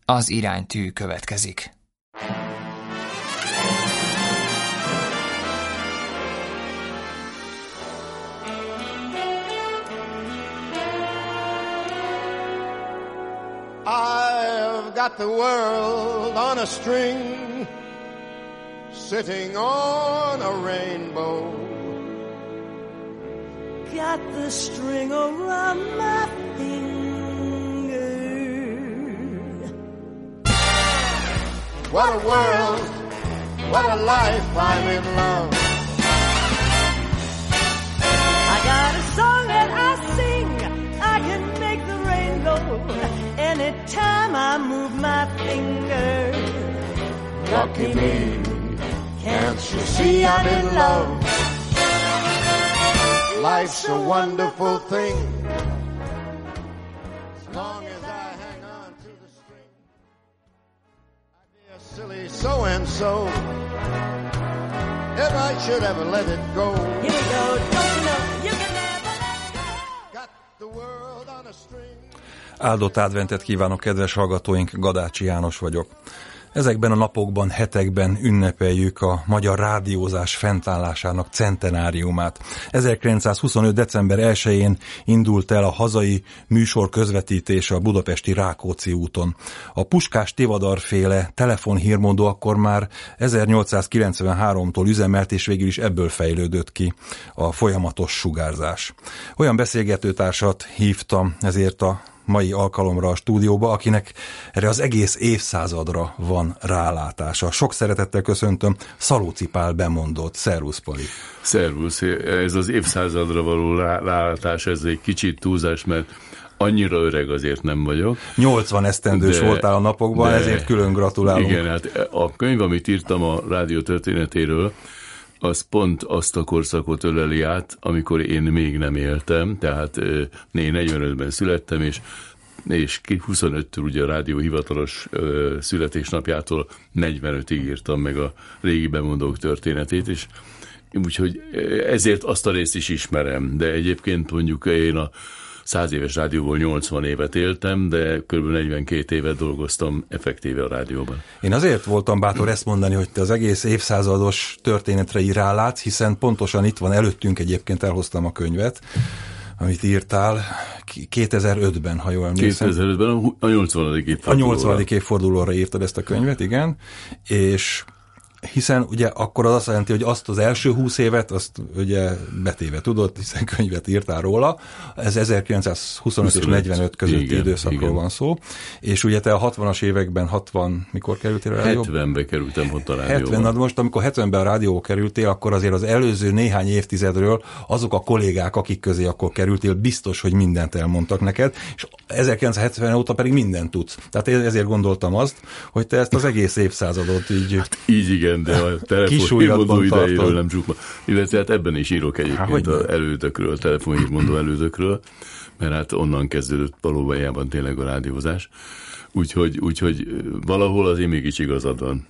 Az iránytű következik. I've got the world on a string, sitting on a rainbow. Got the string around my finger. What a world, what a life, I'm in love. I got a song that I sing, I can make the rain go anytime I move my finger. Lucky me, can't you see I'm in love? Life's a wonderful thing, as long as I hang on to the string. My dear silly so-and-so, if I should ever let it go. Here we go, don't you know, you can never let go. Got the world on a string. Áldott adventet kívánok, kedves hallgatóink, Gadácsi János vagyok. Ezekben a napokban, hetekben ünnepeljük a magyar rádiózás fennállásának centenáriumát. 1925. december 1-én indult el a hazai műsor közvetítése a budapesti Rákóczi úton. A Puskás Tivadar-féle telefonhírmondó akkor már 1893-tól üzemelt, és végül is ebből fejlődött ki a folyamatos sugárzás. Olyan beszélgetőtársat hívtam ezért a mai alkalomra a stúdióba, akinek erre az egész évszázadra van rálátása. Sok szeretettel köszöntöm Szalóci Pál bemondót. Szervusz, Pali! Szervusz! Ez az évszázadra való rálátás, ez egy kicsit túlzás, mert annyira öreg azért nem vagyok. 80 esztendős voltál a napokban, ezért külön gratulálunk. Igen, hát a könyv, amit írtam a rádió történetéről, az pont azt a korszakot öleli át, amikor én még nem éltem, tehát én 45-ben születtem, és 25-től ugye a rádió hivatalos születésnapjától 45-ig írtam meg a régi bemondók történetét, és úgyhogy ezért azt a részt is ismerem, de egyébként mondjuk én a 100 éves rádióból 80 évet éltem, de kb. 42 évet dolgoztam effektíve a rádióban. Én azért voltam bátor ezt mondani, hogy te az egész évszázados történetre így rálátsz, hiszen pontosan itt van előttünk, egyébként elhoztam a könyvet, amit írtál 2005-ben, ha jól emlékszem. 2005-ben a 80. évfordulóra. A 80. évfordulóra írtad ezt a könyvet, igen, és hiszen ugye akkor az azt jelenti, hogy azt az első 20 évet, azt ugye betéve tudod, hiszen könyvet írtál róla, ez 1925 és 45 közötti időszakról van szó, és ugye te a 60-as években, mikor kerültél a rádióba? 70-ben kerültem ott a rádióba. 70, most amikor 70-ben a rádióba kerültél, akkor azért az előző néhány évtizedről azok a kollégák, akik közé akkor kerültél, biztos, hogy mindent elmondtak neked, és 1970 óta pedig mindent tudsz. Tehát ezért gondoltam azt, hogy te ezt az egész évszázadot így... Hát így igen, de a telefonhírmondó idejéről nem csukma. Illetve hát ebben is írok egyébként az elődökről, a telefonhírmondó elődökről, mert hát onnan kezdődött valójában tényleg a rádiózás. Úgyhogy valahol az én mégis igazad van.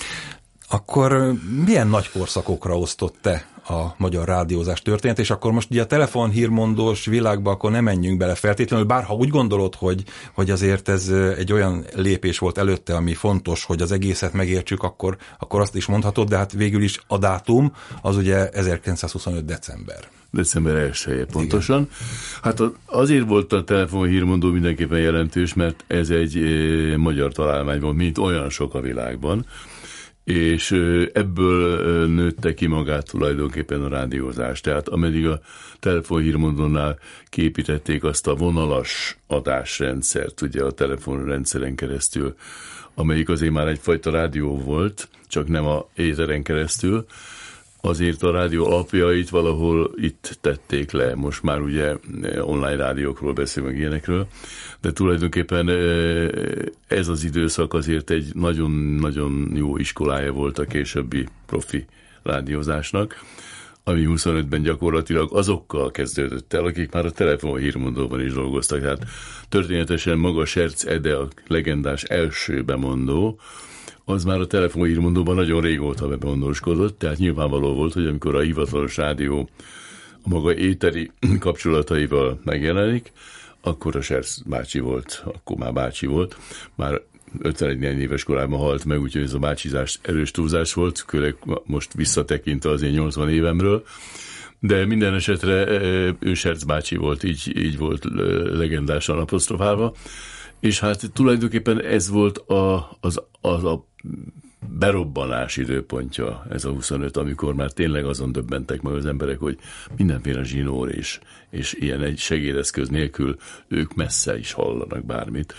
Akkor milyen nagy korszakokra osztott te a magyar rádiózás történet, és akkor most ugye a telefonhírmondós világba akkor nem menjünk bele feltétlenül, bár ha úgy gondolod, hogy azért ez egy olyan lépés volt előtte, ami fontos, hogy az egészet megértsük, akkor azt is mondhatod, de hát végül is a dátum az ugye 1925. december. December 1-e pontosan. Igen. Hát azért volt a telefonhírmondó mindenképpen jelentős, mert ez egy magyar találmány volt, mint olyan sok a világban, és ebből nőtte ki magát tulajdonképpen a rádiózás. Tehát ameddig a telefonhírmondónál képítették azt a vonalas adásrendszert, ugye a telefonrendszeren keresztül, amelyik azért már egyfajta rádió volt, csak nem a éteren keresztül, azért a rádió alapjait valahol itt tették le. Most már ugye online rádiókról beszél, meg ilyenekről, de tulajdonképpen ez az időszak azért egy nagyon-nagyon jó iskolája volt a későbbi profi rádiózásnak, ami 25-ben gyakorlatilag azokkal kezdődött el, akik már a telefonhírmondóban is dolgoztak. Tehát történetesen maga Serc Ede, a legendás első bemondó, az már a telefonhírmondóban nagyon régóta bemondóskodott, tehát nyilvánvaló volt, hogy amikor a hivatalos rádió a maga éteri kapcsolataival megjelenik, akkor a Serc bácsi volt, akkor már bácsi volt, már 51 éves korában halt meg, úgyhogy ez a bácsizás erős túlzás volt, főleg most visszatekintve az én 80 évemről. De minden esetre ő Serc bácsi volt, így volt legendásan apostrofálva. És hát tulajdonképpen ez volt a berobbanás időpontja, ez a 25, amikor már tényleg azon döbbentek meg az emberek, hogy mindenféle zsinór és ilyen egy segédeszköz nélkül ők messze is hallanak bármit.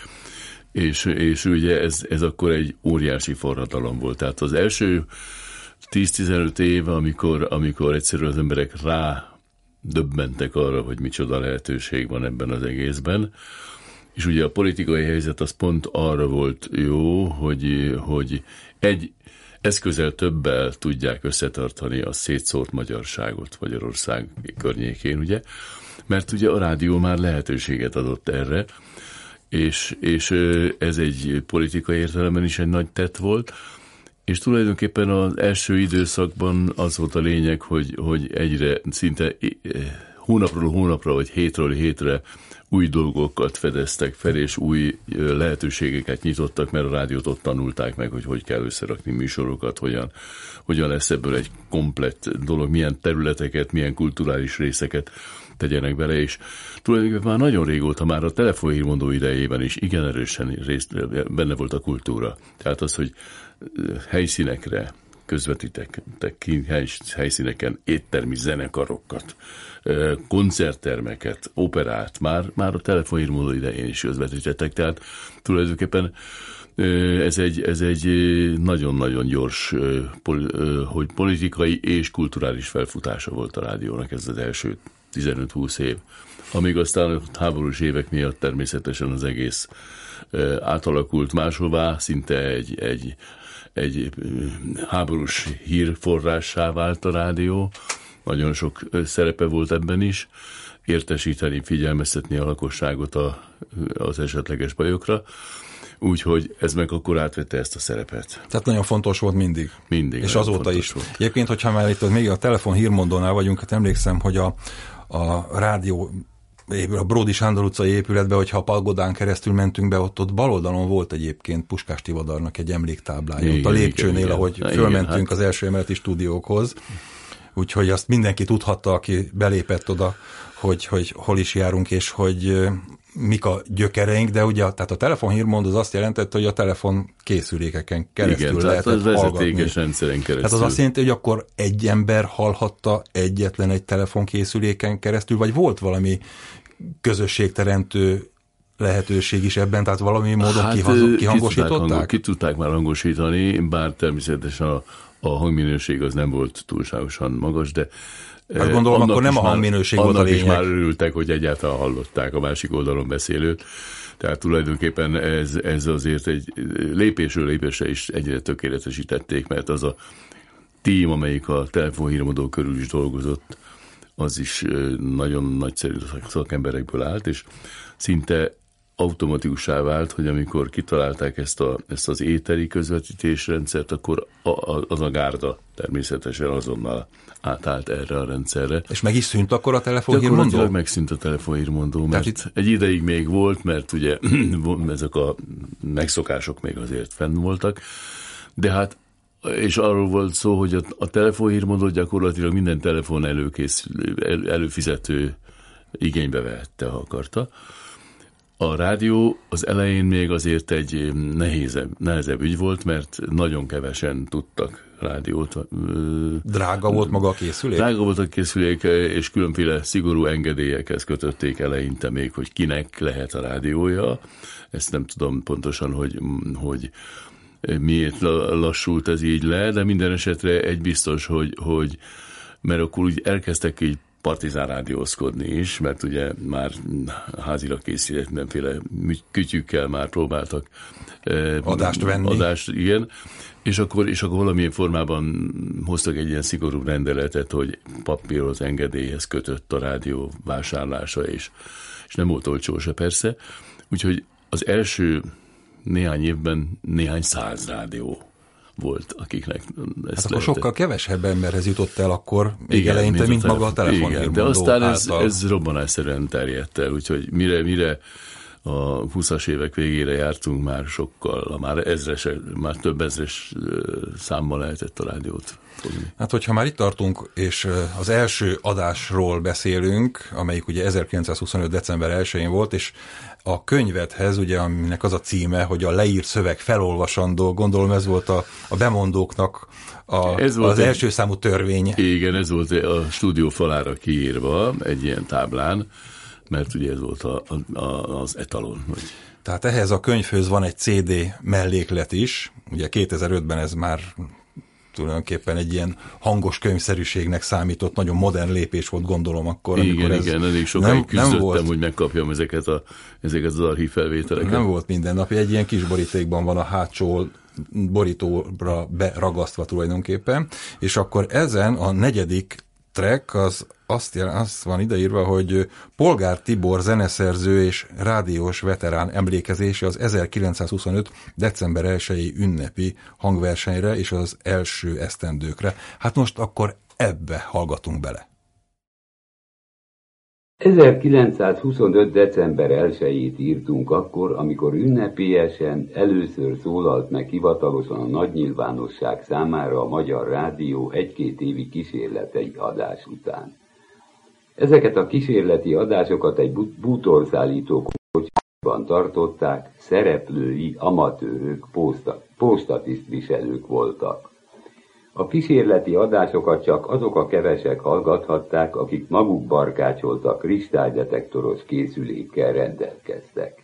És ugye ez akkor egy óriási forradalom volt. Tehát az első 10-15 év, amikor egyszerűen az emberek rá döbbentek arra, hogy micsoda lehetőség van ebben az egészben, és ugye a politikai helyzet az pont arra volt jó, hogy egy eszközzel többel tudják összetartani a szétszórt magyarságot Magyarország környékén, ugye? Mert ugye a rádió már lehetőséget adott erre, és ez egy politikai értelemben is egy nagy tett volt, és tulajdonképpen az első időszakban az volt a lényeg, hogy egyre szinte hónapról hónapra, vagy hétről hétre új dolgokat fedeztek fel, és új lehetőségeket nyitottak, mert a rádiót ott tanulták meg, hogy kell összerakni műsorokat, hogyan lesz ebből egy komplett dolog, milyen területeket, milyen kulturális részeket tegyenek bele, és tulajdonképpen már nagyon régóta, már a telefonhírmondó idejében is igen erősen benne volt a kultúra. Tehát az, hogy helyszínekre közvetítek helyszíneken éttermi zenekarokat, koncerttermeket, operát, már a telefonhírmondó idején is közvetítettek, tehát tulajdonképpen ez egy nagyon-nagyon gyors hogy politikai és kulturális felfutása volt a rádiónak ez az első 15-20 év. Amíg aztán a háborús évek miatt természetesen az egész átalakult máshová, szinte egy háborús hírforrássá vált a rádió. Nagyon sok szerepe volt ebben is. Értesíteni, figyelmeztetni a lakosságot az esetleges bajokra. Úgyhogy ez meg akkor átvette ezt a szerepet. Tehát nagyon fontos volt mindig. Mindig. És azóta is. Volt. Egyébként, hogyha már itt még a telefon hírmondónál vagyunk, hát emlékszem, hogy a rádió a Bródi Sándor utcai épületbe, hogyha a Pagodán keresztül mentünk be, ott bal oldalon volt egyébként Puskás Tivadarnak egy emléktáblája. Igen, ott a lépcsőnél, igen, ahogy fölmentünk az első emeleti stúdiókhoz. Úgyhogy azt mindenki tudhatta, aki belépett oda, hogy hol is járunk, és hogy mik a gyökereink, de ugye tehát a telefonhírmondó az azt jelentette, hogy a telefon készülékeken keresztül lehetett hallgatni. Vezetékes rendszeren keresztül. Tehát az azt jelenti, hogy akkor egy ember hallhatta egyetlen egy telefonkészüléken keresztül, vagy volt valami közösségteremtő lehetőség is ebben, tehát valami módon kihangosították? Ki tudták már hangosítani, bár természetesen a hangminőség az nem volt túlságosan magas, de hát gondolom, akkor nem a hangminőség volt a lényeg. Annak is már örültek, hogy egyáltalán hallották a másik oldalon beszélőt. Tehát tulajdonképpen ez azért egy lépésről lépésre is egyre tökéletesítették, mert az a tím, amelyik a telefonhírmondó körül is dolgozott, az is nagyon nagyszerű szakemberekből állt, és szinte automatikussá vált, hogy amikor kitalálták ezt az éteri közvetítésrendszert, akkor az a gárda természetesen azonnal átállt erre a rendszerre. És meg is szűnt akkor a telefonhírmondó? Gyakorlatilag megszűnt a telefonhírmondó, mert egy ideig még volt, mert ugye ezek a megszokások még azért fenn voltak, de hát és arról volt szó, hogy a telefonhírmondót gyakorlatilag minden telefon előfizető igénybe vehette, ha akarta. A rádió az elején még azért egy nehezebb ügy volt, mert nagyon kevesen tudtak rádiót. Drága volt maga a készülék? Drága volt a készülék, és különféle szigorú engedélyekhez kötötték eleinte még, hogy kinek lehet a rádiója. Ezt nem tudom pontosan, hogy miért lassult ez így le, de minden esetre egy biztos, hogy mert akkor úgy elkezdtek így partizán rádiózkodni is, mert ugye már házilag készített mindenféle kütyükkel már próbáltak adást venni. Igen. És akkor valamilyen formában hoztak egy ilyen szigorú rendeletet, hogy papírhoz engedélyhez kötött a rádió vásárlása, és nem volt olcsó se persze. Úgyhogy az első néhány évben néhány száz rádió volt, akiknek ezt hát akkor sokkal kevesebb emberhez jutott el akkor még eleinte, mint maga a telefonhírmondó. De aztán ez robbanásszerűen terjedt el, úgyhogy mire a 20-as évek végére jártunk, már sokkal, már több ezres számmal lehetett a rádiót fogni. Hát, hogyha már itt tartunk, és az első adásról beszélünk, amelyik ugye 1925. december 1-én volt, és a könyvedhez, ugye, aminek az a címe, hogy a leírt szöveg felolvasandó, gondolom ez volt a bemondóknak az első számú törvény. Igen, ez volt a stúdió falára kiírva egy ilyen táblán, mert ugye ez volt az etalon. Tehát ehhez a könyvhöz van egy CD melléklet is, ugye 2005-ben ez már tulajdonképpen egy ilyen hangos könyvszerűségnek számított, nagyon modern lépés volt, gondolom akkor. Igen, elég sokáig küzdöttem, hogy megkapjam ezeket az archív felvételeket. Nem volt mindennapi, egy ilyen kis borítékban van a hátsó borítóra beragasztva tulajdonképpen, és akkor ezen a 4. track az azt van ideírva, hogy Polgár Tibor zeneszerző és rádiós veterán emlékezése az 1925. december 1-i ünnepi hangversenyre és az első esztendőkre. Hát most akkor ebbe hallgatunk bele. 1925. december 1-ét írtunk akkor, amikor ünnepélyesen először szólalt meg hivatalosan a nagy nyilvánosság számára a Magyar Rádió 1-2 évi kísérletei adás után. Ezeket a kísérleti adásokat egy bútorszállító kocsiban tartották, szereplői amatőrök, postatisztviselők voltak. A kísérleti adásokat csak azok a kevesek hallgathatták, akik maguk barkácsoltak kristálydetektoros készülékkel rendelkeztek.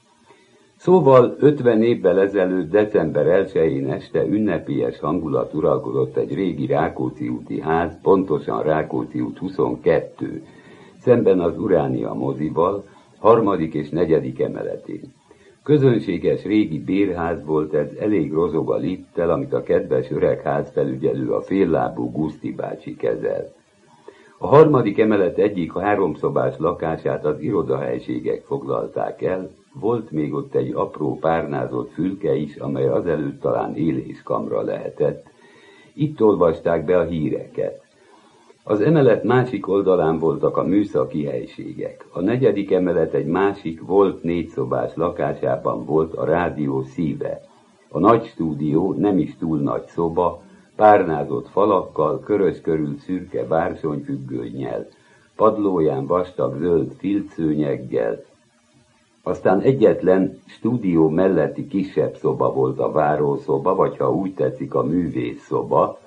Szóval 50 évvel ezelőtt december 1-én este ünnepélyes hangulat uralkodott egy régi Rákóczi úti ház, pontosan Rákóczi út 22, szemben az Uránia mozival, 3. és 4. emeletén. Közönséges régi bérház volt ez, elég rozog a lifttel, amit a kedves öreg házfelügyelő, a féllábú Guszti bácsi kezelt. A 3. emelet egyik 3 szobás lakását az irodahelységek foglalták el, volt még ott egy apró párnázott fülke is, amely azelőtt talán éléskamra lehetett. Itt olvasták be a híreket. Az emelet másik oldalán voltak a műszaki helységek. A 4. emelet egy másik, volt 4 szobás lakásában volt a rádió szíve. A nagy stúdió, nem is túl nagy szoba, párnázott falakkal, körös körül szürke bársonyfüggönnyel, padlóján vastag zöld filcszőnyeggel. Aztán egyetlen stúdió melletti kisebb szoba volt a várószoba, vagy ha úgy tetszik, a művészszoba.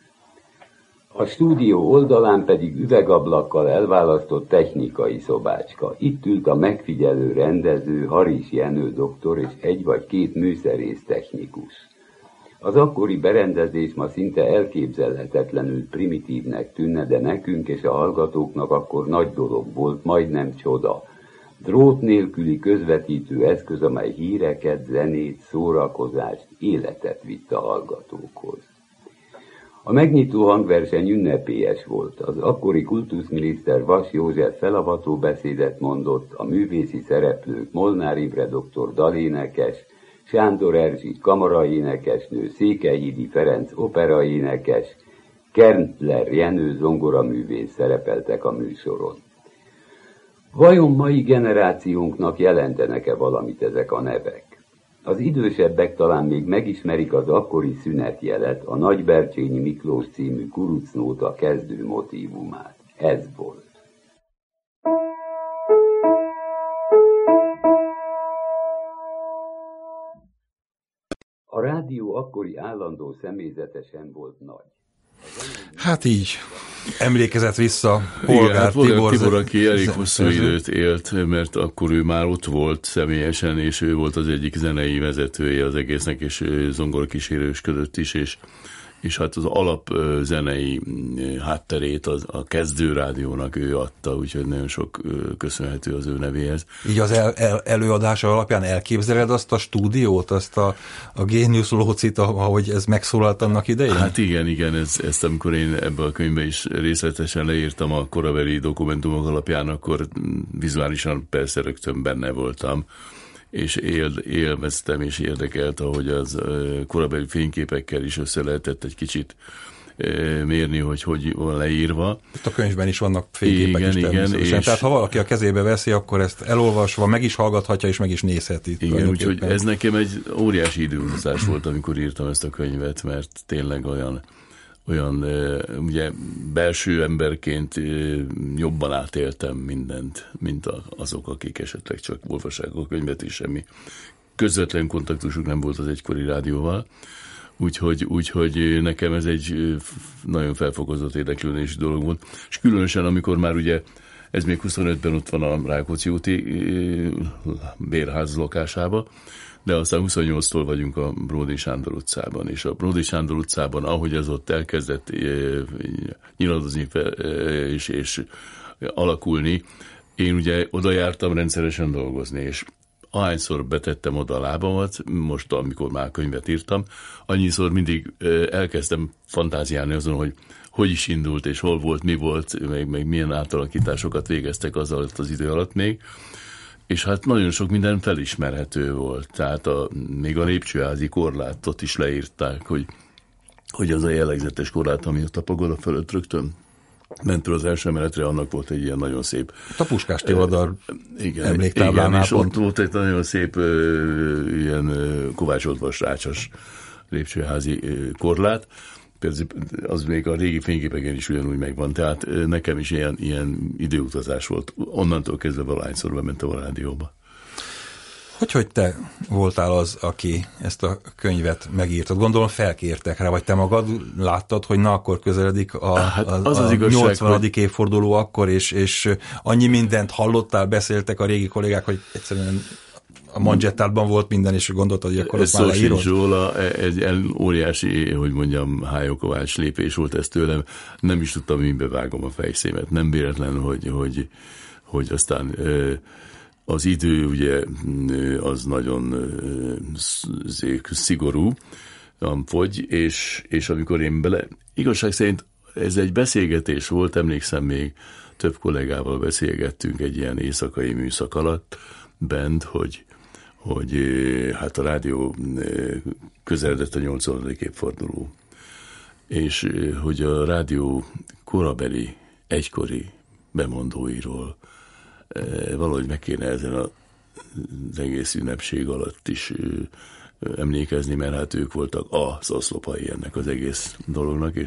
A stúdió oldalán pedig üvegablakkal elválasztott technikai szobácska. Itt ült a megfigyelő rendező, Haris Jenő doktor és 1 vagy 2 műszerész technikus. Az akkori berendezés ma szinte elképzelhetetlenül primitívnek tűnne, de nekünk és a hallgatóknak akkor nagy dolog volt, majdnem csoda. Drót nélküli közvetítő eszköz, amely híreket, zenét, szórakozást, életet vitt a hallgatókhoz. A megnyitó hangverseny ünnepélyes volt. Az akkori kultuszminiszter Vas József felavató beszédet mondott, a művészi szereplők Molnár Imre doktor dalénekes, Sándor Erzsi kamaraénekesnő, Székelyhídi Ferenc operaénekes, Kerntler Jenő zongoraművész szerepeltek a műsoron. Vajon mai generációnknak jelentenek-e valamit ezek a nevek? Az idősebbek talán még megismerik az akkori szünetjelet, a Nagybercsényi Miklós című kurucnóta kezdő motívumát. Ez volt. A rádió akkori állandó személyzete sem volt nagy. Hát így emlékezett vissza Polgár Tibor, aki elég hosszú időt élt, mert akkor ő már ott volt személyesen, és ő volt az egyik zenei vezetője az egésznek, és zongorakísérősködött is, és hát az alapzenei hátterét a kezdő rádiónak ő adta, úgyhogy nagyon sok köszönhető az ő nevéhez. Így az előadása alapján elképzeled azt a stúdiót, azt a Génius Lócit, ahogy ez megszólalt annak idején? Hát igen, ezt amikor én ebben a könyvben is részletesen leírtam a korabeli dokumentumok alapján, akkor vizuálisan persze rögtön benne voltam, és élveztem és érdekelt, ahogy az korabeli fényképekkel is össze lehetett egy kicsit mérni, hogy van leírva. Itt a könyvben is vannak fényképek is természetesen. Tehát ha valaki a kezébe veszi, akkor ezt elolvasva meg is hallgathatja, és meg is nézheti. Igen, úgyhogy ez nekem egy óriási időutazás volt, amikor írtam ezt a könyvet, mert tényleg olyan ugye belső emberként jobban átéltem mindent, mint azok, akik esetleg csak olvassák a könyvet, és semmi közvetlen kontaktusuk nem volt az egykori rádióval. Úgyhogy nekem ez egy nagyon felfokozott érdeklődési dolog volt. És különösen, amikor már ugye, ez még 25-ben ott van a Rákóczi úti bérház lakásába, de aztán 28-tól vagyunk a Bródi Sándor utcában, és a Bródi Sándor utcában, ahogy ez ott elkezdett nyiladozni és alakulni, én ugye oda jártam rendszeresen dolgozni, és ahányszor betettem oda a lábamat, most amikor már könyvet írtam, annyiszor mindig elkezdtem fantáziálni azon, hogy is indult, és hol volt, mi volt, meg milyen átalakításokat végeztek az alatt az idő alatt még, és hát nagyon sok minden felismerhető volt. Tehát még a lépcsőházi korlátot is leírták, hogy az a jellegzetes korlát, ami ott a pagoda fölött rögtön mentről az első emeletre, annak volt egy ilyen nagyon szép... A Puskás Tivadar emléktáblánál és ott volt egy nagyon szép ilyen kovácsoltvas rácsos lépcsőházi korlát. Az még a régi fényképeken is ugyanúgy megvan, tehát nekem is ilyen időutazás volt. Onnantól kezdve valahányszor bementem a rádióba. Hogy te voltál az, aki ezt a könyvet megírtad? Gondolom felkértek rá, vagy te magad láttad, hogy na akkor közeledik a 80. évforduló akkor, és annyi mindent hallottál, beszéltek a régi kollégák, hogy egyszerűen a manzsettádban volt minden, és gondoltad, hogy akkor azt már leírod? Szó sincs róla, egy óriási, hogy mondjam, Hájó Kovács lépés volt ez tőlem. Nem is tudtam, mibe vágom a fejszémet. Nem véletlen, hogy aztán az idő ugye az nagyon szigorú, fogy, és amikor én igazság szerint ez egy beszélgetés volt, emlékszem még több kollégával beszélgettünk egy ilyen éjszakai műszak alatt bent, hogy hát a rádió közeledett a 80. évforduló, és hogy a rádió korabeli, egykori bemondóiról valahogy meg kéne ezen az egész ünnepség alatt is emlékezni, mert hát ők voltak az oszlopai ennek az egész dolognak,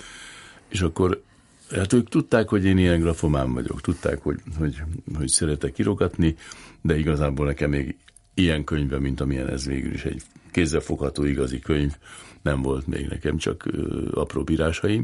és akkor hát ők tudták, hogy én ilyen grafomán vagyok, tudták, hogy szeretek írogatni, de igazából nekem még ilyen könyve, mint amilyen ez végül is egy kézzelfogható igazi könyv, nem volt még nekem, csak apró írásaim,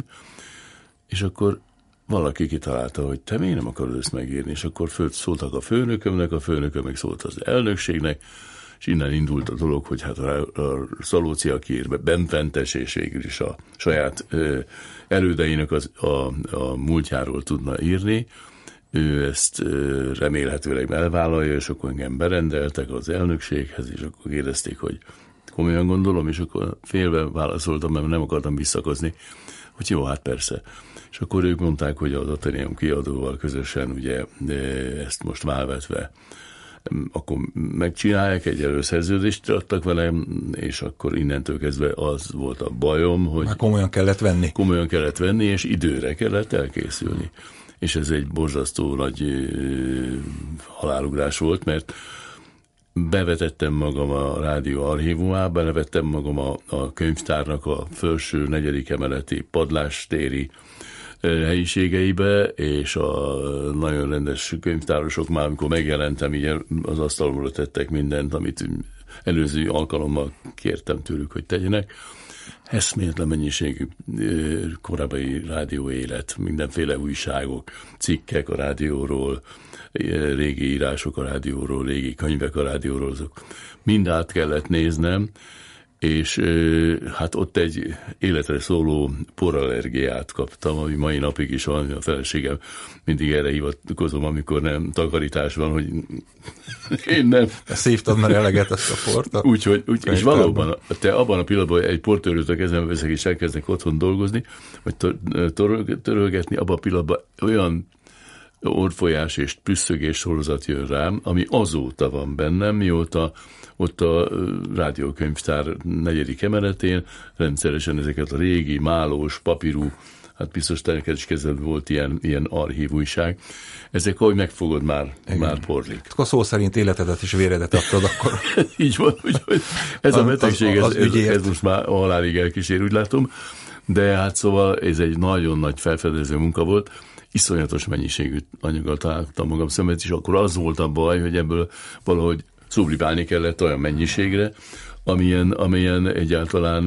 és akkor valaki kitalálta, hogy te miért nem akarod ezt megírni, és akkor szóltak a főnökömnek, a főnököm meg szólt az elnökségnek, és innen indult a dolog, hogy hát a Szalóci, aki ír be, benfentes, és végül is a saját erődeinek a múltjáról tudna írni, ő ezt remélhetőleg elvállalja, és akkor engem berendeltek az elnökséghez, és akkor kérdezték, hogy komolyan gondolom, és akkor félve válaszoltam, mert nem akartam visszakozni, hogy jó, hát persze. És akkor ők mondták, hogy az Athenaeum kiadóval közösen ugye ezt most válvetve akkor megcsinálják, egy előszerződést adtak velem, és akkor innentől kezdve az volt a bajom, hogy... Már komolyan kellett venni. Komolyan kellett venni, és időre kellett elkészülni. És ez egy borzasztó nagy halálugrás volt, mert bevetettem magam a rádió archívumába, bevetettem magam a könyvtárnak a felső 4. emeleti padlástéri helyiségeibe, és a nagyon rendes könyvtárosok már, amikor megjelentem, így az asztalomra tettek mindent, amit előző alkalommal kértem tőlük, hogy tegyenek. Eszméletlen mennyiségű korábbi rádióélet, mindenféle újságok, cikkek a rádióról, régi írások a rádióról, régi könyvek a rádióról, azok mind át kellett néznem, és hát ott egy életre szóló porallergiát kaptam, ami mai napig is van, a feleségem mindig erre hivatkozom, amikor nem takarítás van, hogy én nem. Szívtad már eleget ezt a port? Úgyhogy és valóban, te abban a pillanatban egy portőrőt a kezembe veszek, és elkezdek otthon dolgozni, vagy törölgetni, abban a pillanatban olyan orrfolyás és püsszögés sorozat jön rám, ami azóta van bennem, mióta ott a rádiókönyvtár 4. emeletén, rendszeresen ezeket a régi, málós, papírú, hát biztos neked is kezdetben volt ilyen archív újság. Ezek, ahogy megfogod, már porlik. Akkor szó szerint életedet és véredet adtad akkor. Így van, úgyhogy ez a betegség, ez most már halálig elkísér, úgy látom. De hát szóval ez egy nagyon nagy felfedező munka volt. Iszonyatos mennyiségű anyaggal találtam magam szemet, és akkor az volt a baj, hogy ebből valahogy szublimálni kellett olyan mennyiségre, amilyen egyáltalán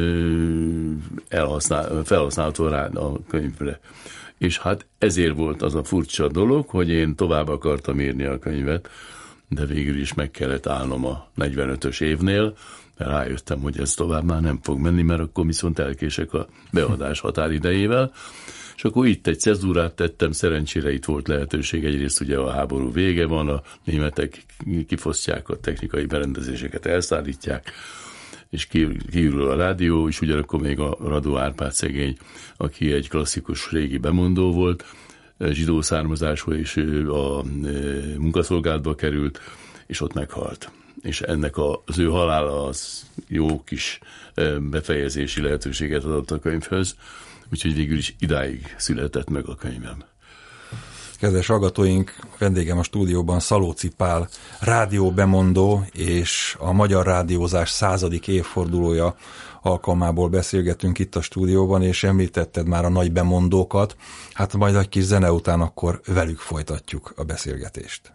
felhasználható rá a könyvre. És hát ezért volt az a furcsa dolog, hogy én tovább akartam írni a könyvet, de végül is meg kellett állnom a 45-ös évnél, mert rájöttem, hogy ez tovább már nem fog menni, mert akkor viszont elkések a beadás határidejével. És akkor itt egy cezúrát tettem, szerencsére itt volt lehetőség, egyrészt ugye a háború vége van, a németek kifosztják a technikai berendezéseket, elszállítják, és kiürül a rádió, és ugyanakkor még a Radó Árpád szegény, aki egy klasszikus régi bemondó volt, zsidó származású, és a munkaszolgálatba került, és ott meghalt. És ennek az ő halála az jó kis befejezési lehetőséget adott a könyvhöz, úgyhogy végül is idáig született meg a könyvem. Kedves hallgatóink, vendégem a stúdióban Szalóczy Pál rádióbemondó, és a magyar rádiózás 100. évfordulója alkalmából beszélgetünk itt a stúdióban, és említetted már a nagy bemondókat, hát majd egy kis zene után akkor velük folytatjuk a beszélgetést.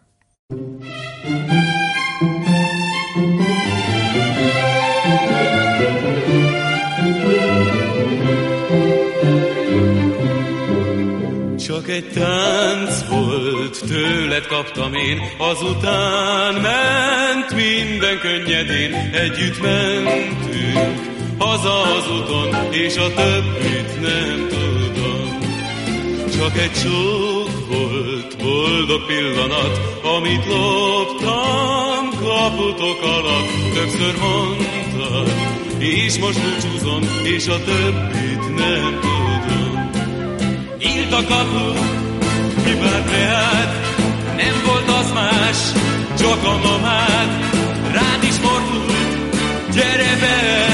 Csak egy tánc volt, tőled kaptam én, azután ment minden könnyedén. Együtt mentünk haza az úton, és a többit nem tudom. Csak egy csók volt, boldog pillanat, amit loptam kaputok alatt. Többször mondtad, és most búcsúzom, és a többit nem tudom. Nyílt a kapu, kivált reád, nem volt az más, csak a mamád. Rád is fordult, gyere be,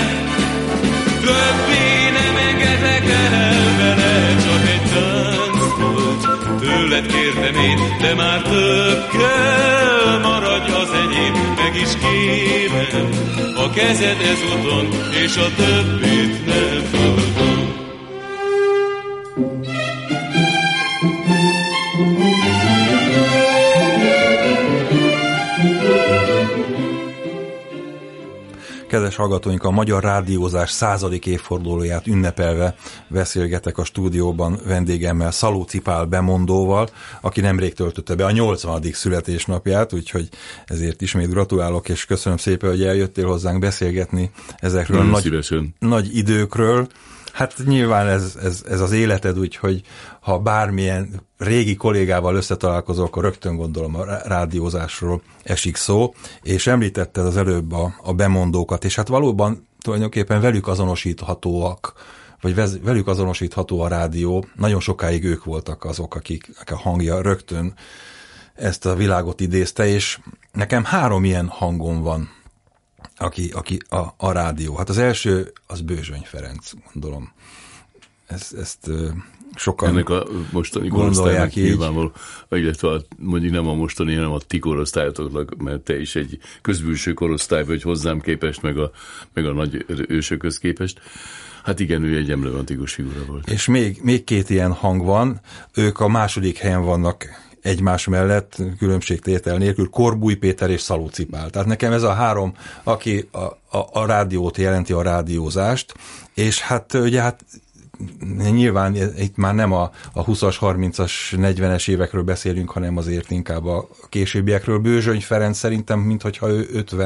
többé nem engedlek el vele. Csak egy tánc volt, tőled kértem én, de már több kell, maradj az enyém. Meg is kérem a kezed ezúton, és a többit nem tudom. Kedves hallgatóink, a magyar rádiózás 100. évfordulóját ünnepelve beszélgetek a stúdióban vendégemmel, Szalóczy Pál bemondóval, aki nemrég töltötte be a 80. születésnapját, úgyhogy ezért ismét gratulálok, és köszönöm szépen, hogy eljöttél hozzánk beszélgetni ezekről a nagy időkről. Hát nyilván ez az életed, úgyhogy ha bármilyen régi kollégával összetalálkozol, akkor rögtön gondolom a rádiózásról esik szó, és említetted az előbb a bemondókat, és hát valóban tulajdonképpen velük azonosíthatóak, vagy velük azonosítható a rádió. Nagyon sokáig ők voltak azok, akik a hangja rögtön ezt a világot idézte, és nekem 3 ilyen hangom van, aki a rádió. Hát az első, az Bőzsöny Ferenc, gondolom. Ezt sokan ennek a mostani korosztálynak nyilvánvaló, illetve mondjuk nem a mostani, hanem a ti korosztályotoknak, mert te is egy közbülső korosztály vagy hozzám képest, meg a nagy ősökhöz képest. Hát igen, ő egy emblematikus figura volt. És még 2 ilyen hang van, ők a második helyen vannak egymás mellett, különbségtétel nélkül, Korbúj Péter és Szalóczy Pál. Tehát nekem ez a 3, aki a rádiót jelenti, a rádiózást, és hát ugye nyilván itt már nem a 20-as, 30-as, 40-es évekről beszélünk, hanem azért inkább a későbbiekről. Bőzsöny Ferenc szerintem, minthogyha ő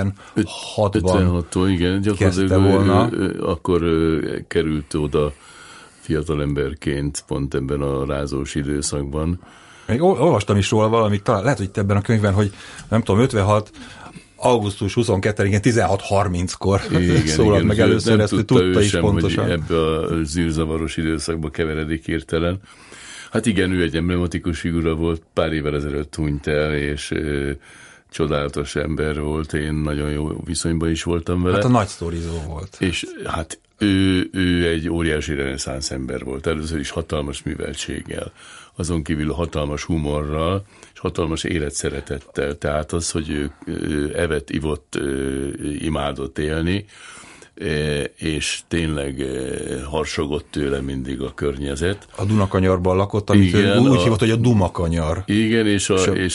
56-ban igen, kezdte volna. Akkor került oda fiatalemberként pont ebben a rázós időszakban. Még olvastam is róla valamit, talán lehet, hogy itt ebben a könyvben, hogy nem tudom, 56 augusztus 22-én 16:30-kor szólalt meg először, ezt tudta is pontosan. Hogy ebbe a zűrzavaros időszakba keveredik hirtelen. Hát igen, ő egy emblematikus figura volt, pár évvel ezelőtt hunyt el, és csodálatos ember volt, én nagyon jó viszonyban is voltam vele. Hát a nagy sztorizó volt. És hát ő egy óriási reneszánsz ember volt, először is hatalmas műveltséggel, azon kívül hatalmas humorral, és hatalmas életszeretettel, tehát az, hogy ő evett, ivott, imádott élni, és tényleg harsogott tőle mindig a környezet. A Dunakanyarban lakott, amit igen, úgy hívott, hogy a Dumakanyar. Igen, és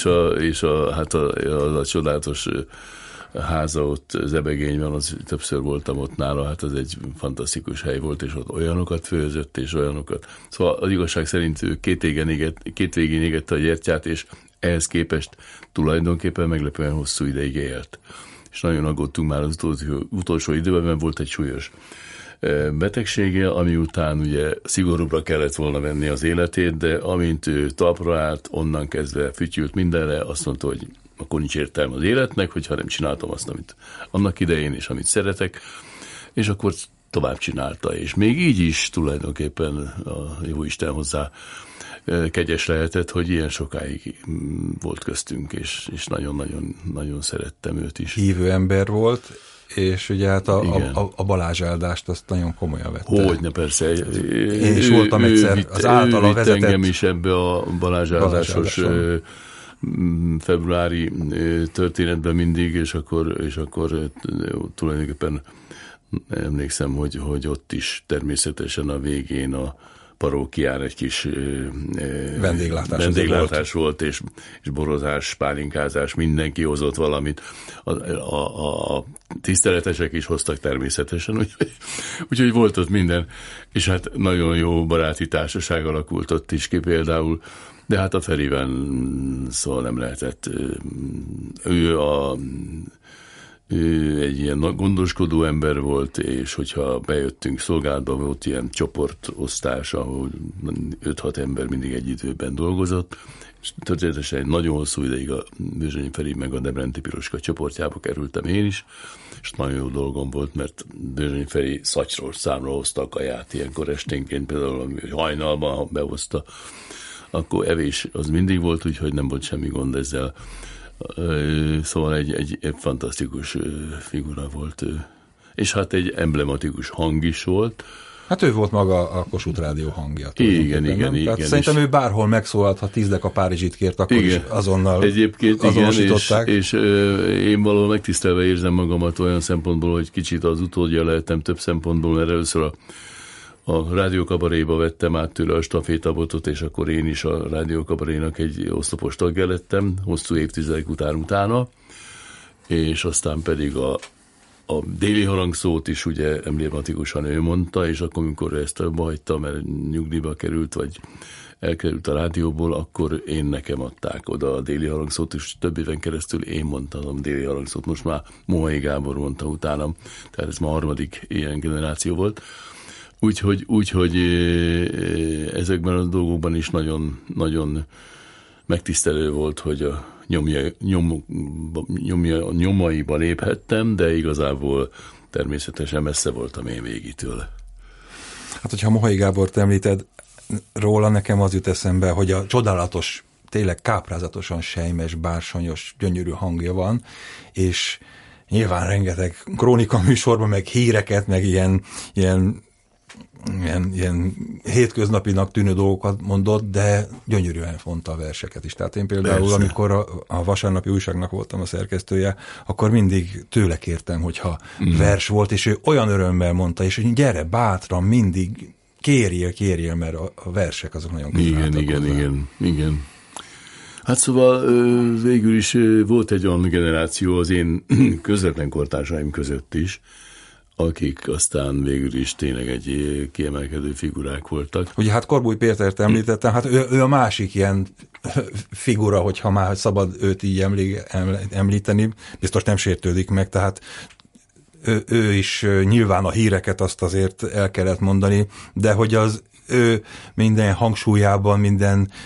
a csodálatos háza ott Zebegényben, az többször voltam ott nála, hát az egy fantasztikus hely volt, és ott olyanokat főzött, és olyanokat. Szóval az igazság szerint ő két végén égette a gyertyát, és ehhez képest tulajdonképpen meglepően hosszú ideig élt. És nagyon aggódtunk már az utolsó időben, mert volt egy súlyos betegsége, ami után ugye szigorúbbra kellett volna venni az életét, de amint ő talpra állt, onnan kezdve fütyült mindenre, azt mondta, hogy akkor nincs értelme az életnek, hogyha nem csináltam azt, amit annak idején, és amit szeretek, és akkor tovább csinálta, és még így is tulajdonképpen a Jóisten hozzá kegyes lehetett, hogy ilyen sokáig volt köztünk, és nagyon szerettem őt is. Hívő ember volt, és ugye hát a Balázs áldást azt nagyon komolyan vette. Hogyne, persze. Én is voltam egyszer, az általa vezetett. Engem is ebbe a Balázs áldásos februári történetben mindig, és akkor tulajdonképpen emlékszem, hogy volt a végén a parókián egy kis vendéglátás volt, és borozás, pálinkázás, mindenki hozott valamit. A tiszteletesek is hoztak természetesen, úgyhogy volt ott minden, és hát nagyon jó baráti társaság alakult ott is ki például, de hát a Ferivel szóval nem lehetett. Ő egy ilyen gondoskodó ember volt, és hogyha bejöttünk szolgálatba, volt ilyen csoportosztás, ahol 5-6 ember mindig egy időben dolgozott, és történetesen egy nagyon hosszú ideig a Bőzsönyi Feri meg a Debrenti Piroska csoportjába kerültem én is, és nagyon jó dolgom volt, mert Bőzsönyi Feri szatyról számra hozta a kaját, ilyenkor esténként például hajnalban, ha behozta, akkor evés az mindig volt, úgyhogy nem volt semmi gond ezzel. Szóval egy fantasztikus figura volt ő. És hát egy emblematikus hang is volt. Hát ő volt maga a Kossuth Rádió hangja. Igen. Szerintem ő bárhol megszólalt, ha 10 a Párizsit kért, akkor igen, is azonnal egyébként azonosították. És én valahol megtisztelve érzem magamat olyan szempontból, hogy kicsit az utódja lehettem több szempontból, mert először a Rádió Kabaréba vettem át tőle a stafétabotot, és akkor én is a Rádió Kabarénak egy oszlopos tagja lettem, hosszú évtizedek utána, és aztán pedig a déli harangszót is ugye emblematikusan ő mondta, és akkor, amikor ezt abba hagyta, mert nyugdíjba került, vagy elkerült a rádióból, akkor nekem adták oda a déli harangszót, és több éven keresztül én mondtam a déli harangszót, most már Mohai Gábor mondta utánam, tehát ez már harmadik ilyen generáció volt. Úgyhogy ezekben a dolgokban is nagyon, nagyon megtisztelő volt, hogy a nyomaiba léphettem, de igazából természetesen messze voltam én végitől. Hát, hogyha Mohai Gábort említed, róla nekem az jut eszembe, hogy a csodálatos, tényleg káprázatosan sejmes, bársonyos, gyönyörű hangja van, és nyilván rengeteg krónika műsorban, meg híreket, meg ilyen hétköznapinak tűnő dolgokat mondott, de gyönyörűen fonta a verseket is. Tehát én például, persze, amikor a vasárnapi újságnak voltam a szerkesztője, akkor mindig tőle kértem, hogyha vers volt, és ő olyan örömmel mondta, és hogy gyere, bátran, mindig kérjél, mert a versek azok nagyon köszönhetek. Igen. Hát szóval végül is volt egy olyan generáció az én közvetlen kortársaim között is, akik aztán végül is tényleg egy kiemelkedő figurák voltak. Ugye hát Korbúj Pétert említettem, hát ő a másik ilyen figura, hogyha már szabad őt így említeni, biztos nem sértődik meg, tehát ő is nyilván a híreket azt azért el kellett mondani, de hogy az ő minden hangsúlyában, minden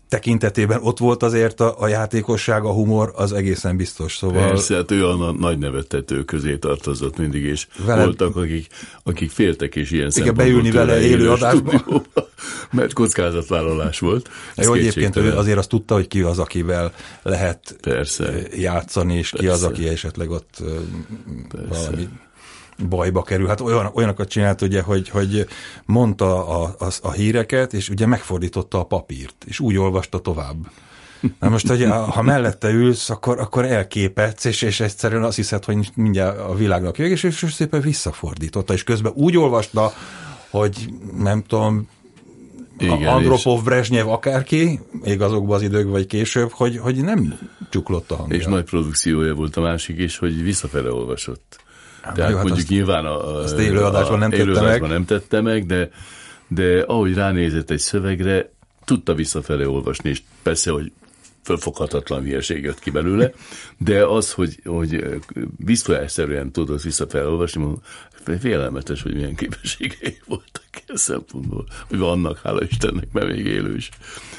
tekintetében ott volt azért a játékosság, a humor, az egészen biztos. Szóval... Persze, hát ő a nagy nevettető közé tartozott mindig, és voltak, akik féltek, és ilyen szempontból beülni vele élő adásba. Mert kockázatvállalás volt. Jó, egyébként azért azt tudta, hogy ki az, akivel lehet persze. játszani, és ki az, aki esetleg ott valami bajba kerül. Hát olyanokat csinált, ugye, hogy mondta a híreket, és ugye megfordította a papírt, és úgy olvasta tovább. Na most, hogy ha mellette ülsz, akkor elképedsz, és egyszerűen azt hiszed, hogy mindjárt a világnak jön, és szépen visszafordította, és közben úgy olvasta, hogy nem tudom, Andropov, Brezsnyev, akárki, még azokban az időkben vagy később, hogy nem csuklott a hangja. És nagy produkciója volt a másik is, hogy visszafele olvasott. Tehát hát mondjuk nyilván azt élőadásban nem tette meg, de ahogy ránézett egy szövegre, tudta visszafele olvasni, és persze, hogy fölfoghatatlan hülyeség jött ki belőle, de az, hogy visszaszerűen tudott visszafele olvasni, félelmetes, hogy milyen képességei voltak ilyen szempontból, hogy vannak, hála Istennek, mert még élő is.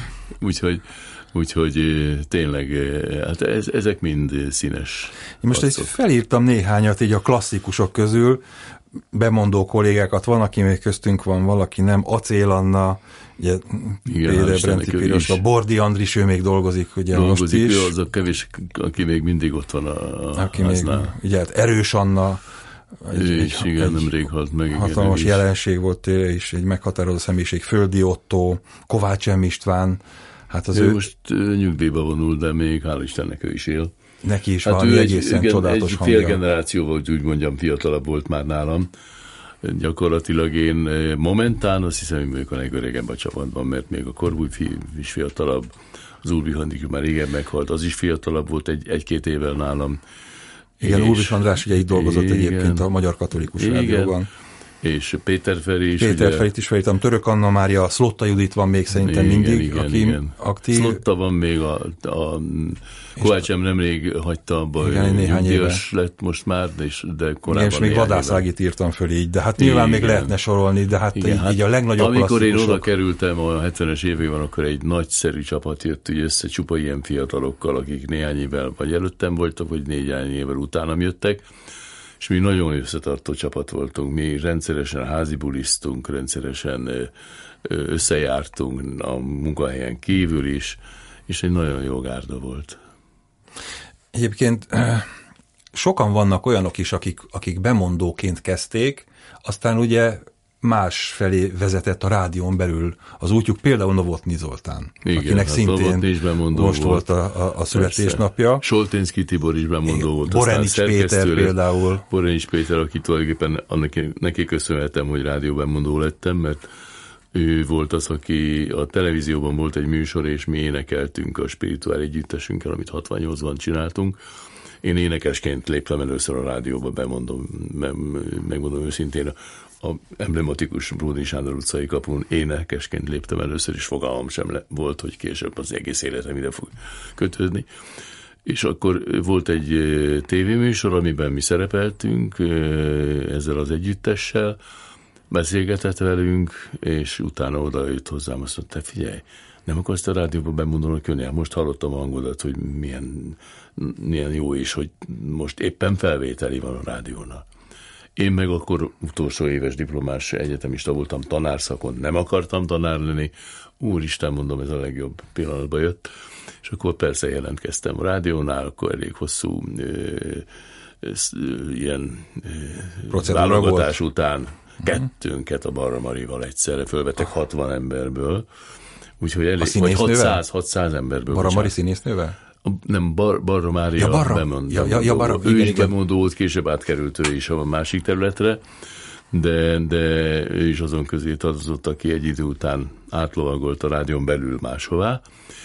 Úgyhogy tényleg, hát ezek mind színes. Én most egy felírtam néhányat így a klasszikusok közül, bemondó kollégákat, van, aki még köztünk van, valaki nem, Acél Anna, ugye Péter Brenti Piros, a Bordi Andris, ő még dolgozik, ugye most is. Ő az a kevés, aki még mindig ott van aki még, ugye hát Erős Anna, igen, nemrég halt meg. Hatalmas jelenség volt, és egy meghatározó személyiség, Földi Ottó, Kovács M. István. Hát az ő most nyugdíjba vonul, de még hál' Istennek ő is él. Neki is valami egészen csodálatos hangja. Egy fél generációval, úgy mondjam, fiatalabb volt már nálam. Gyakorlatilag én momentán azt hiszem, hogy mondjuk a legöregebb a csapatban, mert még a Korbúj is fiatalabb, az Úrbi Handikő már régen meghalt, az is fiatalabb volt egy-két évvel nálam. Igen, Úrvis András ugye itt dolgozott egyébként a Magyar Katolikus Rádióban. És Péter Feri is. Péter Ferit is felítem, Török Anna Mária, Szlotta Judit van még szerintem mindig, aki aktív. Szlotta van még, a Kovács nemrég hagyta abba, nyugdíjas lett most már, de korábban. És még Vadász Ágit írtam föl így, de hát nyilván még lehetne sorolni, de hát így a legnagyobb amikor klasszikusok. Én oda kerültem a 70-es években, akkor egy nagyszerű csapat jött össze, csupa ilyen fiatalokkal, akik néhány évvel vagy előttem voltak, vagy néhány évvel utánam jöttek, és mi nagyon összetartó csapat voltunk. Mi rendszeresen házi bulisztunk, rendszeresen összejártunk a munkahelyen kívül is, és egy nagyon jó gárda volt. Egyébként sokan vannak olyanok is, akik bemondóként kezdték, aztán ugye más felé vezetett a rádión belül az útjuk, például Novotny Zoltán, igen, akinek szintén most volt a születésnapja. Solténszky Tibor is bemondó volt. Borenics Péter például. Borenics Péter, aki tulajdonképpen neki köszönhetem, hogy rádióbemondó lettem, mert ő volt az, aki a televízióban volt egy műsor, és mi énekeltünk a spirituál együttesünkkel, amit 68-ban csináltunk. Én énekesként léptem először a rádióba, megmondom őszintén, a emblematikus Bródi Sándor utcai kapun énekesként léptem először, és fogalmam sem volt, hogy később az egész életem ide fog kötődni. És akkor volt egy tévéműsor, amiben mi szerepeltünk ezzel az együttessel, beszélgetett velünk, és utána odajött hozzám, azt mondta, figyelj, nem akarsz a rádióban bemondani, hogy most hallottam a hangodat, hogy milyen jó is, hogy most éppen felvételi van a rádiónál. Én meg akkor utolsó éves diplomás egyetemista voltam, tanárszakon, nem akartam tanár lenni, úristen, mondom, ez a legjobb pillanatban jött, és akkor persze jelentkeztem a rádiónál, akkor elég hosszú ilyen válogatás után kettőnket a Barra Marival egyszerre fölvettek 60 emberből, úgyhogy elég, vagy 600 emberből. Barra Mari színésznővel? Nem, Barra Mária bemondó. Ő is bemondó volt, később átkerült ő is a másik területre, de ő is azon közé tartozott, aki egy idő után átlovagolt a rádión belül máshová,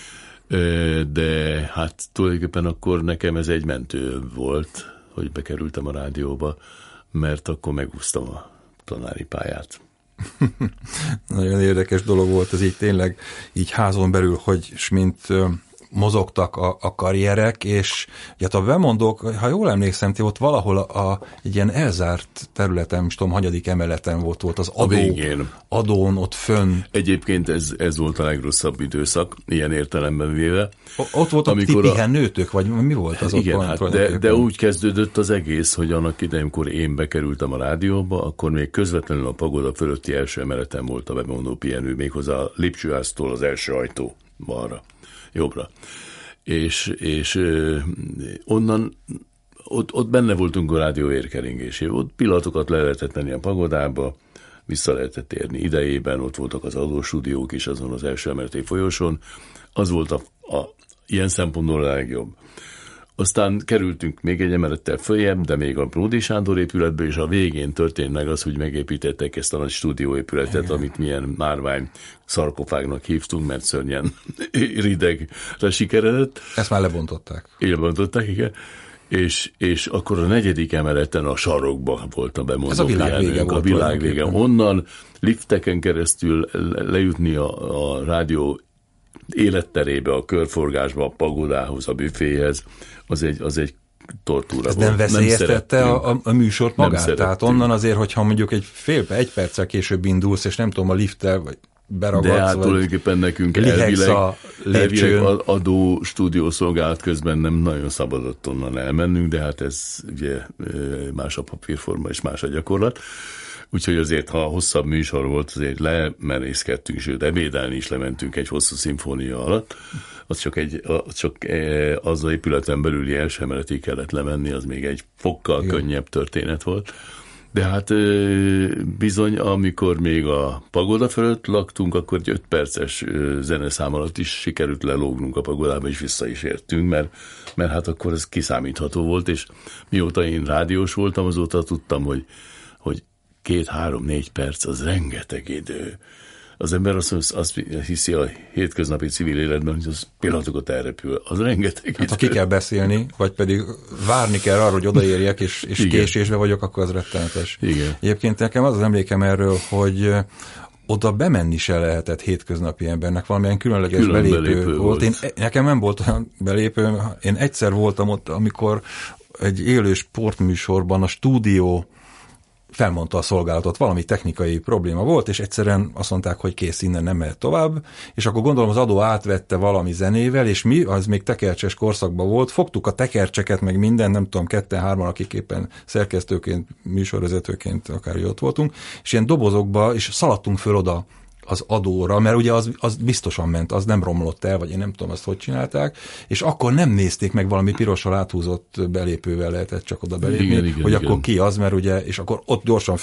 de hát tulajdonképpen akkor nekem ez egy mentő volt, hogy bekerültem a rádióba, mert akkor megúsztam a tanári pályát. Nagyon érdekes dolog volt ez így tényleg, így házon belül, hogy mint mozogtak a karrierek, és ugye a bemondók, ha jól emlékszem, ott valahol egy ilyen elzárt területen, most tudom, hanyadik emeleten volt az adón ott fönn. Egyébként ez volt a legrosszabb időszak, ilyen értelemben véve. Ott voltak ti pihenőtök, vagy mi volt az igen, ott? Hát de úgy kezdődött az egész, hogy annak idején, amikor én bekerültem a rádióba, akkor még közvetlenül a pagoda fölötti első emeleten volt a bemondó pihenő, méghozzá a lépcsőháztól az első ajtó balra, jobbra. És onnan ott benne voltunk a rádió vérkeringésében. Ott pillanatokat le lehetett menni a pagodába, vissza lehetett érni idejében, ott voltak az adóstúdiók is azon az első emeleti folyosón. Az volt a ilyen szempontból a legjobb. Aztán kerültünk még egy emelettel följebb, de még a Bródi Sándor épületbe, és a végén történt meg az, hogy megépítettek ezt a nagy stúdióépületet, amit milyen márvány szarkofágnak hívtunk, mert szörnyen ridegre sikeredett. Ezt már lebontották. Lebontották, igen. És akkor a 4. emeleten a sarokban volt a bemondó. Ez a világ vége volt. A világ vége. Onnan lifteken keresztül lejutni a rádió életterébe, a körforgásba, a pagodához, a büféhez, az egy tortúra ez volt. Nem veszélyeztette a műsort magát? Tehát onnan azért, hogyha mondjuk egy perccel később indulsz, és nem tudom, a lifttel vagy beragadsz, de hát tulajdonképpen nekünk elvileg adó stúdiószolgálat közben nem nagyon szabadott onnan elmennünk, de hát ez ugye más a papírforma és más a gyakorlat. Úgyhogy azért, ha hosszabb műsor volt, azért lemerészkedtünk, sőt, ebédelni is lementünk egy hosszú szimfónia alatt. Az csak az az épületen belüli első emeletig kellett lemenni, az még egy fokkal könnyebb történet volt. De hát bizony, amikor még a pagoda fölött laktunk, akkor egy 5 perces zeneszám alatt is sikerült lelógnunk a pagodába, és vissza is értünk, mert hát akkor ez kiszámítható volt, és mióta én rádiós voltam, azóta tudtam, hogy 2-3-4 perc az rengeteg idő. Az ember azt hiszi a hétköznapi civil életben, hogy az pillanatokat elrepül. Az rengeteg idő. Hát ha ki kell beszélni, vagy pedig várni kell arra, hogy odaérjek, és késésbe vagyok, akkor az rettenetes. Igen. Egyébként nekem az emlékem erről, hogy oda bemenni se lehetett hétköznapi embernek, valamilyen különleges belépő volt. Nekem nem volt olyan belépő, én egyszer voltam ott, amikor egy élő sportműsorban a stúdió felmondta a szolgálatot, valami technikai probléma volt, és egyszerűen azt mondták, hogy kész, innen nem mehet tovább, és akkor gondolom az adó átvette valami zenével, és mi, az még tekercses korszakban volt, fogtuk a tekercseket, meg minden, nem tudom, 2-3-an, akik éppen szerkesztőként, műsorvezetőként akár ott voltunk, és ilyen dobozokba, és szaladtunk föl oda az adóra, mert ugye az biztosan ment, az nem romlott el, vagy én nem tudom, azt hogy csinálták, és akkor nem nézték meg, valami pirossal áthúzott belépővel lehetett csak oda belépni, igen, akkor ki az, mert ugye, és akkor ott gyorsan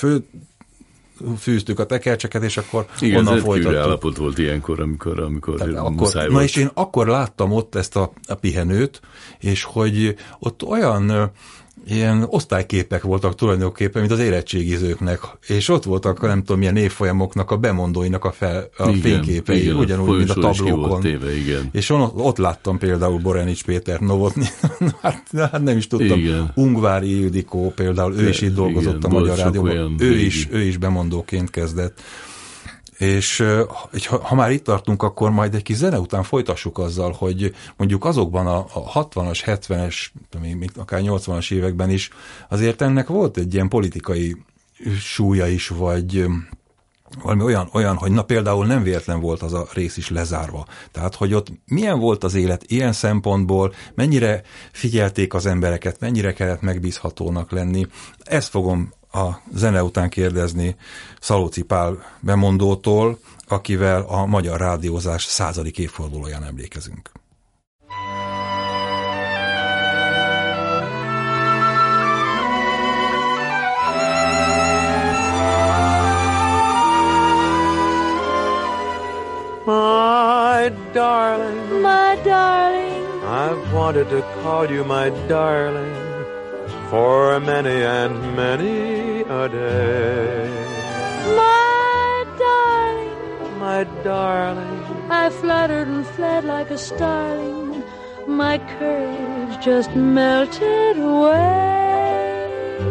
fűztük a tekercseket, és akkor onnan folytattuk. Igen, állapot volt ilyenkor, amikor muszáj volt. Na és én akkor láttam ott ezt a pihenőt, és hogy ott olyan ilyen osztályképek voltak tulajdonképpen, mint az érettségizőknek, és ott voltak, nem tudom, milyen évfolyamoknak a bemondóinak a fényképei, igen, ugyanúgy, mint a tablókon. Téve, igen. És ott láttam például Borenics Péter Novotny, hát nem is tudtam. Igen. Ungvári Ildikó például, ő is itt dolgozott a Magyar Rádióban, ő is bemondóként kezdett. És ha már itt tartunk, akkor majd egy kis zene után folytassuk azzal, hogy mondjuk azokban a 60-as, 70-es, még akár 80-as években is azért ennek volt egy ilyen politikai súlya is, vagy valami olyan, hogy na például nem véletlen volt az a rész is lezárva. Tehát, hogy ott milyen volt az élet ilyen szempontból, mennyire figyelték az embereket, mennyire kellett megbízhatónak lenni. Ezt fogom a zene után kérdezni Szalóci Pál bemondótól, akivel a magyar rádiózás 100. évfordulóján emlékezünk. My darling, I've wanted to call you my darling for many and many a day. My darling, I fluttered and fled like a starling. My courage just melted away.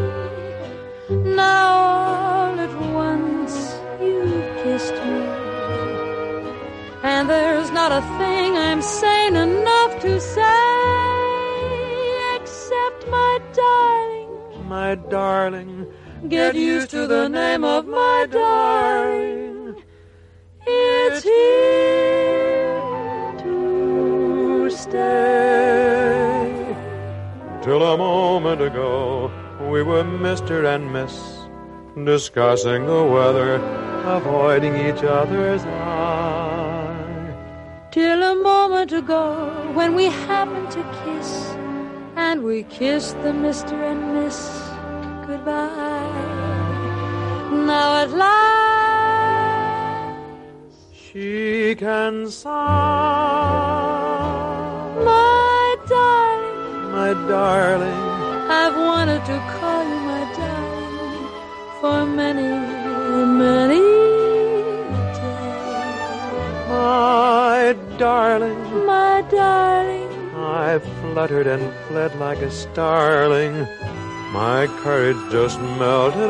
Now all at once you kissed me, and there's not a thing I'm sane enough my darling. Get used to the name of my darling. It's here to stay. Till a moment ago, we were Mr. and Miss, discussing the weather, avoiding each other's eye. Till a moment ago, when we happened to kiss, and we kissed the Mr. and Miss goodbye. Now at last she can sigh. My darling, my darling, I've wanted to call you my darling for many, many days. My darling, my darling, I fluttered and fled like a starling. My courage just melted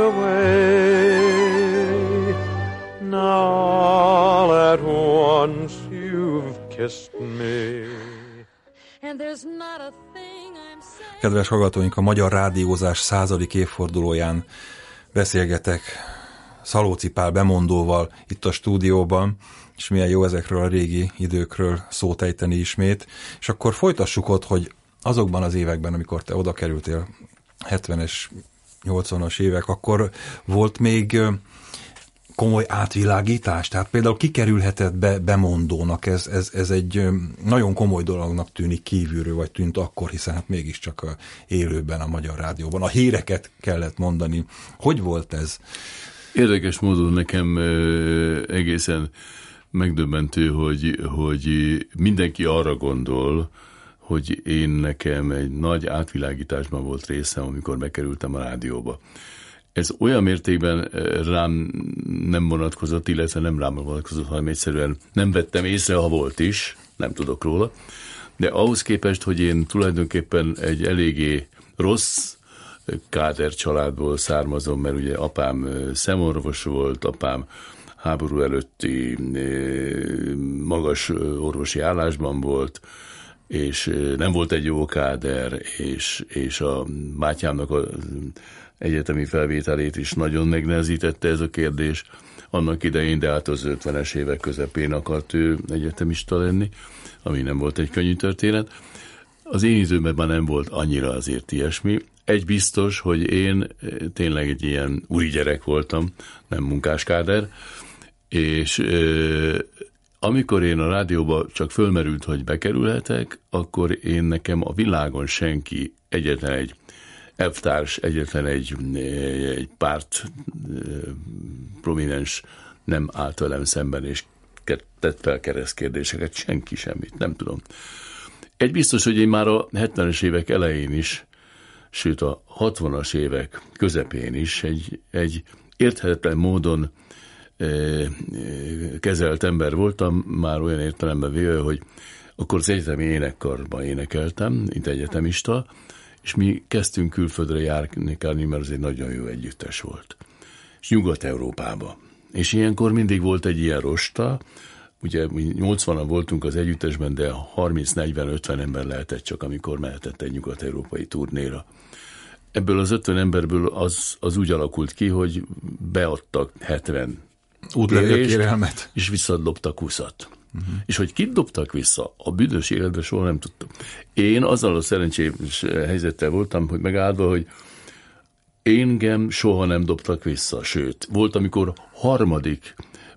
away. Now all at once you've kissed me. And there's not a thing I'm saying. Kedves hallgatóink, a Magyar Rádiózás 100. évfordulóján beszélgetek Szalóci Pál bemondóval itt a stúdióban, és milyen jó ezekről a régi időkről szót ejteni ismét. És akkor folytassuk ott, hogy azokban az években, amikor te oda kerültél, 70-es, 80-as évek, akkor volt még komoly átvilágítás? Tehát például kikerülhetett be bemondónak, ez egy nagyon komoly dolognak tűnik kívülről, vagy tűnt akkor, hiszen hát mégiscsak élőben a Magyar Rádióban. A híreket kellett mondani. Hogy volt ez? Érdekes módon nekem egészen megdöbbentő, hogy mindenki arra gondol, hogy én nekem egy nagy átvilágításban volt részem, amikor bekerültem a rádióba. Ez olyan mértékben rám nem vonatkozott, illetve nem rám vonatkozott, hanem egyszerűen nem vettem észre, ha volt is, nem tudok róla. De ahhoz képest, hogy én tulajdonképpen egy eléggé rossz káder családból származom, mert ugye apám szemorvos volt, apám háború előtti magas orvosi állásban volt, és nem volt egy jó káder, és a bátyámnak az egyetemi felvételét is nagyon megnehezítette ez a kérdés. Annak idején, de hát az 50-es évek közepén akart ő egyetemista lenni, ami nem volt egy könnyű történet. Az én időmben már nem volt annyira azért ilyesmi. Egy biztos, hogy én tényleg egy ilyen úri gyerek voltam, nem munkáskáder, és amikor én a rádióba csak fölmerült, hogy bekerülhetek, akkor én nekem a világon senki, egyetlen egy elvtárs, egyetlen egy párt prominens nem állt velem szemben, és tett fel keresztkérdéseket, senki semmit, nem tudom. Egy biztos, hogy én már a 70-es évek elején is, sőt a 60-as évek közepén is egy érthetetlen módon kezelt ember voltam, már olyan értelemben véve, hogy akkor az egyetemi énekkarban énekeltem, mint egyetemista, és mi kezdtünk külföldre járni, mert az egy nagyon jó együttes volt. És Nyugat-Európába. És ilyenkor mindig volt egy ilyen rosta, ugye 80-an voltunk az együttesben, de 30-40-50 ember lehetett csak, amikor mehetett egy nyugat-európai turnéra. Ebből az 50 emberből az úgy alakult ki, hogy beadtak 70 útlevélkérelmet, és visszadobtak 20-at. És hogy kit dobtak vissza, a büdös életben soha nem tudtam. Én azzal a szerencsés helyzettel voltam, hogy megáldva, hogy engem soha nem dobtak vissza, sőt, volt, amikor harmadik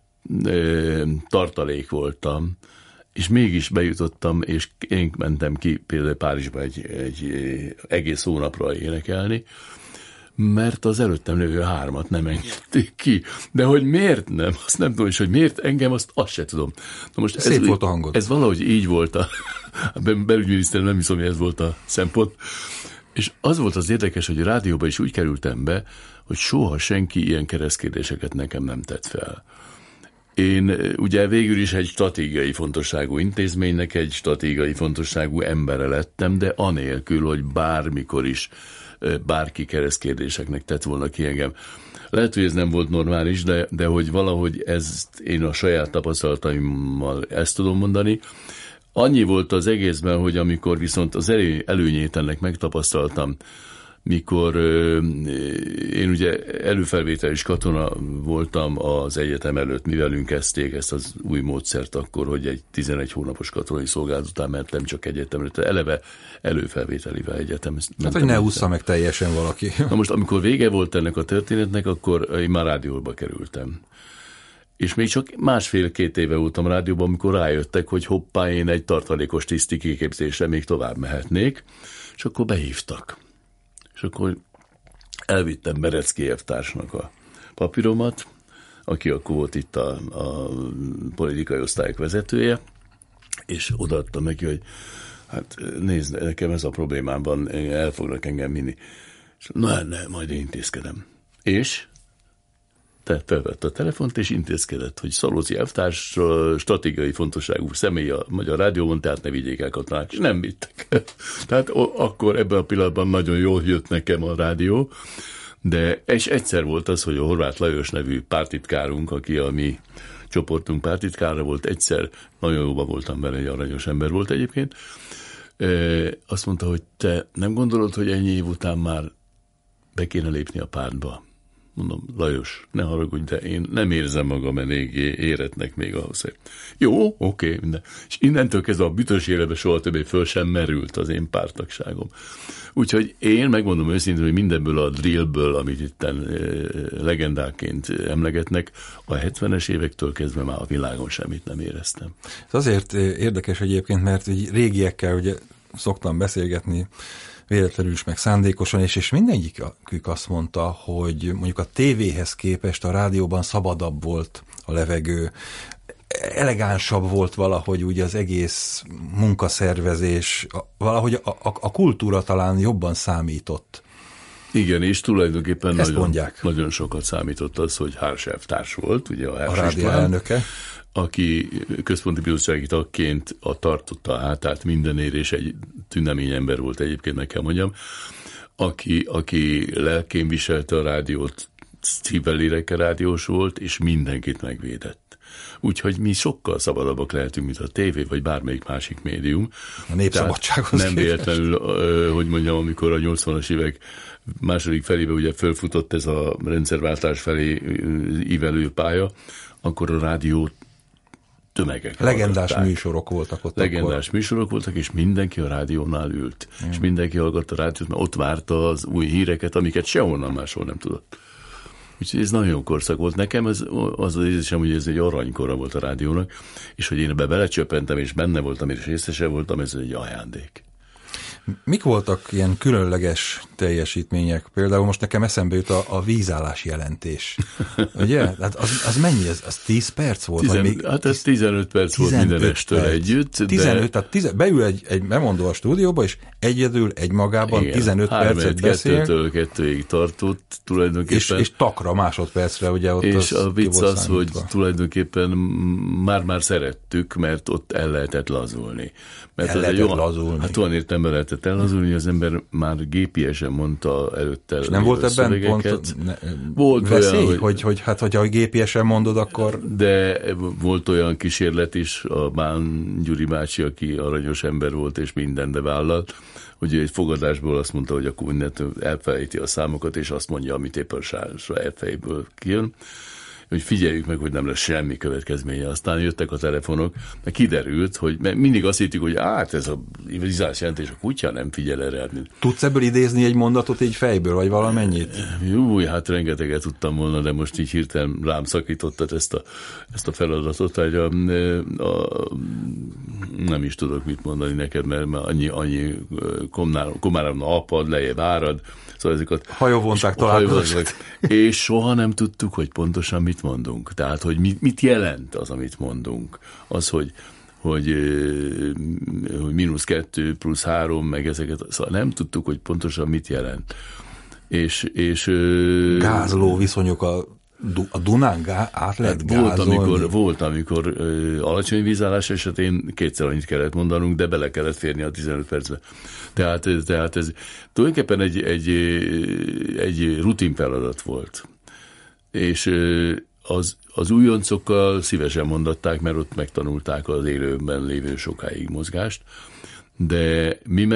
tartalék és mégis bejutottam, és én mentem ki például Párizsba egy egész hónapra énekelni, mert az előttem lévő 3 nem engedték ki. De hogy miért nem? Azt nem tudom, és hogy miért engem, azt se tudom. Na most szép volt a hangod. Ez valahogy így volt a belügyminiszter, nem hiszem, hogy ez volt a szempont. És az volt az érdekes, hogy a rádióba is úgy kerültem be, hogy soha senki ilyen keresztkérdéseket nekem nem tett fel. Én ugye végül is egy stratégiai fontosságú intézménynek, egy stratégiai fontosságú embere lettem, de anélkül, hogy bármikor is bárki keresztkérdéseknek tett volna ki engem. Lehet, hogy ez nem volt normális, de hogy valahogy ezt én a saját tapasztalataimmal ezt tudom mondani. Annyi volt az egészben, hogy amikor viszont az előnyét ennek megtapasztaltam, mikor én ugye előfelvételis katona voltam az egyetem előtt, mi velünk kezdték ezt az új módszert akkor, hogy egy 11 hónapos katonai szolgálat után mentem csak egyetemre, eleve előfelvételivel egyetem. Hát, hogy ne ússza meg teljesen valaki. Na most, amikor vége volt ennek a történetnek, akkor én már rádióba kerültem. És még csak 1,5-2 éve voltam rádióban, amikor rájöttek, hogy hoppá, én egy tartalékos tiszti kiképzésre még tovább mehetnék, és akkor behívtak. És akkor elvittem Berecki elvtársnak a papíromat, aki akkor volt itt a politikai osztályok vezetője, és odaadtam neki, hogy hát nézd, nekem ez a problémám van, el fognak engem vinni. És ne, majd én intézkedem. És tehát felvette a telefont, és intézkedett, hogy Szalózi elvtárs stratégiai fontosságú személy a Magyar Rádióban, tehát ne vigyék el katonák, és nem vittek. Tehát akkor ebben a pillanatban nagyon jól jött nekem a rádió, de és egyszer volt az, hogy a Horváth Lajos nevű pártitkárunk, aki a mi csoportunk pártitkára volt, egyszer nagyon jóban voltam vele, egy aranyos ember volt egyébként, azt mondta, hogy te nem gondolod, hogy ennyi év után már be kéne lépni a pártba? Mondom, Lajos, ne haragudj, de én nem érzem magam elég éretnek még ahhoz, hogy jó, oké, minden. És innentől kezdve a bütös életben soha többé föl sem merült az én párttagságom. Úgyhogy én megmondom őszintén, hogy mindenből a drillből, amit itten legendáként emlegetnek, a 70-es évektől kezdve már a világon semmit nem éreztem. Ez azért érdekes egyébként, mert régiekkel ugye szoktam beszélgetni, véletlenül is, meg szándékosan, és mindegyikük azt mondta, hogy mondjuk a tévéhez képest a rádióban szabadabb volt a levegő, elegánsabb volt valahogy ugye az egész munkaszervezés, valahogy a kultúra talán jobban számított. Igen, és tulajdonképpen nagyon sokat számított az, hogy Hárs elvtárs volt, ugye a rádió elnöke, aki központi bizottsági tagként tartotta a hátát mindenért, és egy tünemény ember volt egyébként, meg kell mondjam, aki lelkén viselte a rádiót, szívvel lélekkel rádiós volt, és mindenkit megvédett. Úgyhogy mi sokkal szabadabbak lehetünk, mint a tévé, vagy bármelyik másik médium. A népszabadsághoz nem véletlenül, hogy mondjam, amikor a 80-as évek második felébe ugye fölfutott ez a rendszerváltás felé ívelő pálya, akkor a rádió tömegek. Legendás műsorok voltak ott. Legendás műsorok voltak, és mindenki a rádiónál ült. És mindenki hallgatta a rádiót, mert ott várta az új híreket, amiket sehonnan máshol nem tudott. Úgyhogy ez nagyon jó korszak volt. Nekem az az érzésem, hogy ez egy aranykora volt a rádiónak, és hogy én ebbe belecsöppentem, és benne voltam, és részese voltam, ez egy ajándék. Mik voltak ilyen különleges teljesítmények? Például most nekem eszembe jut a vízállás jelentés. Ugye? Hát az mennyi? Az 10 perc volt? Hát ez 15 perc volt minden estől együtt. 15, tehát beül egy bemondó a stúdióba, és egyedül, egymagában igen, 15 percet beszél. 2-től 2-ig tartott tulajdonképpen. És takra másodpercre, ugye ott. És a vicc az, hogy tulajdonképpen már szerettük, mert ott el lehetett lazulni. Mert lazulni. Hát olyan értelemben lehetett ellazulni, hogy az ember már gépiesen mondta előtte. És nem volt ebben pont volt veszély, olyan, hogyha gépiesen mondod, akkor... De volt olyan kísérlet is, a Bán Gyuri bácsi, aki aranyos ember volt, és mindenbe vállalt, hogy egy fogadásból azt mondta, hogy akkor mindent elfelejti a számokat, és azt mondja, amit éppen elfejéből kijön, hogy figyeljük meg, hogy nem lesz semmi következménye. Aztán jöttek a telefonok, mert kiderült, hogy mindig azt hittük, hogy ez a vízállás jelentés, a kutya nem figyel erre. Tudsz ebből idézni egy mondatot így fejből, vagy valamennyit? Jó, hát rengeteget tudtam volna, de most így hirtelen rám szakítottad ezt a feladatot, hogy nem is tudok mit mondani neked, mert annyi komárom apad, lejjebb árad, szóval ezeket hajóvonták találkoztak. És soha nem tudtuk, hogy pontosan mit mondunk. Tehát, hogy mit jelent az, amit mondunk. Az, hogy -2 plusz 3, meg ezeket, szóval nem tudtuk, hogy pontosan mit jelent. És gázló viszonyok a Dunán át lehet gázolni. Volt, amikor alacsony vízállás esetén kétszer annyit kellett mondanunk, de bele kellett férni a 15 percbe. Tehát ez tulajdonképpen egy rutin feladat volt. És az újoncokkal szívesen mondatták, mert ott megtanulták az élőben lévő sokáig mozgást, de mi meg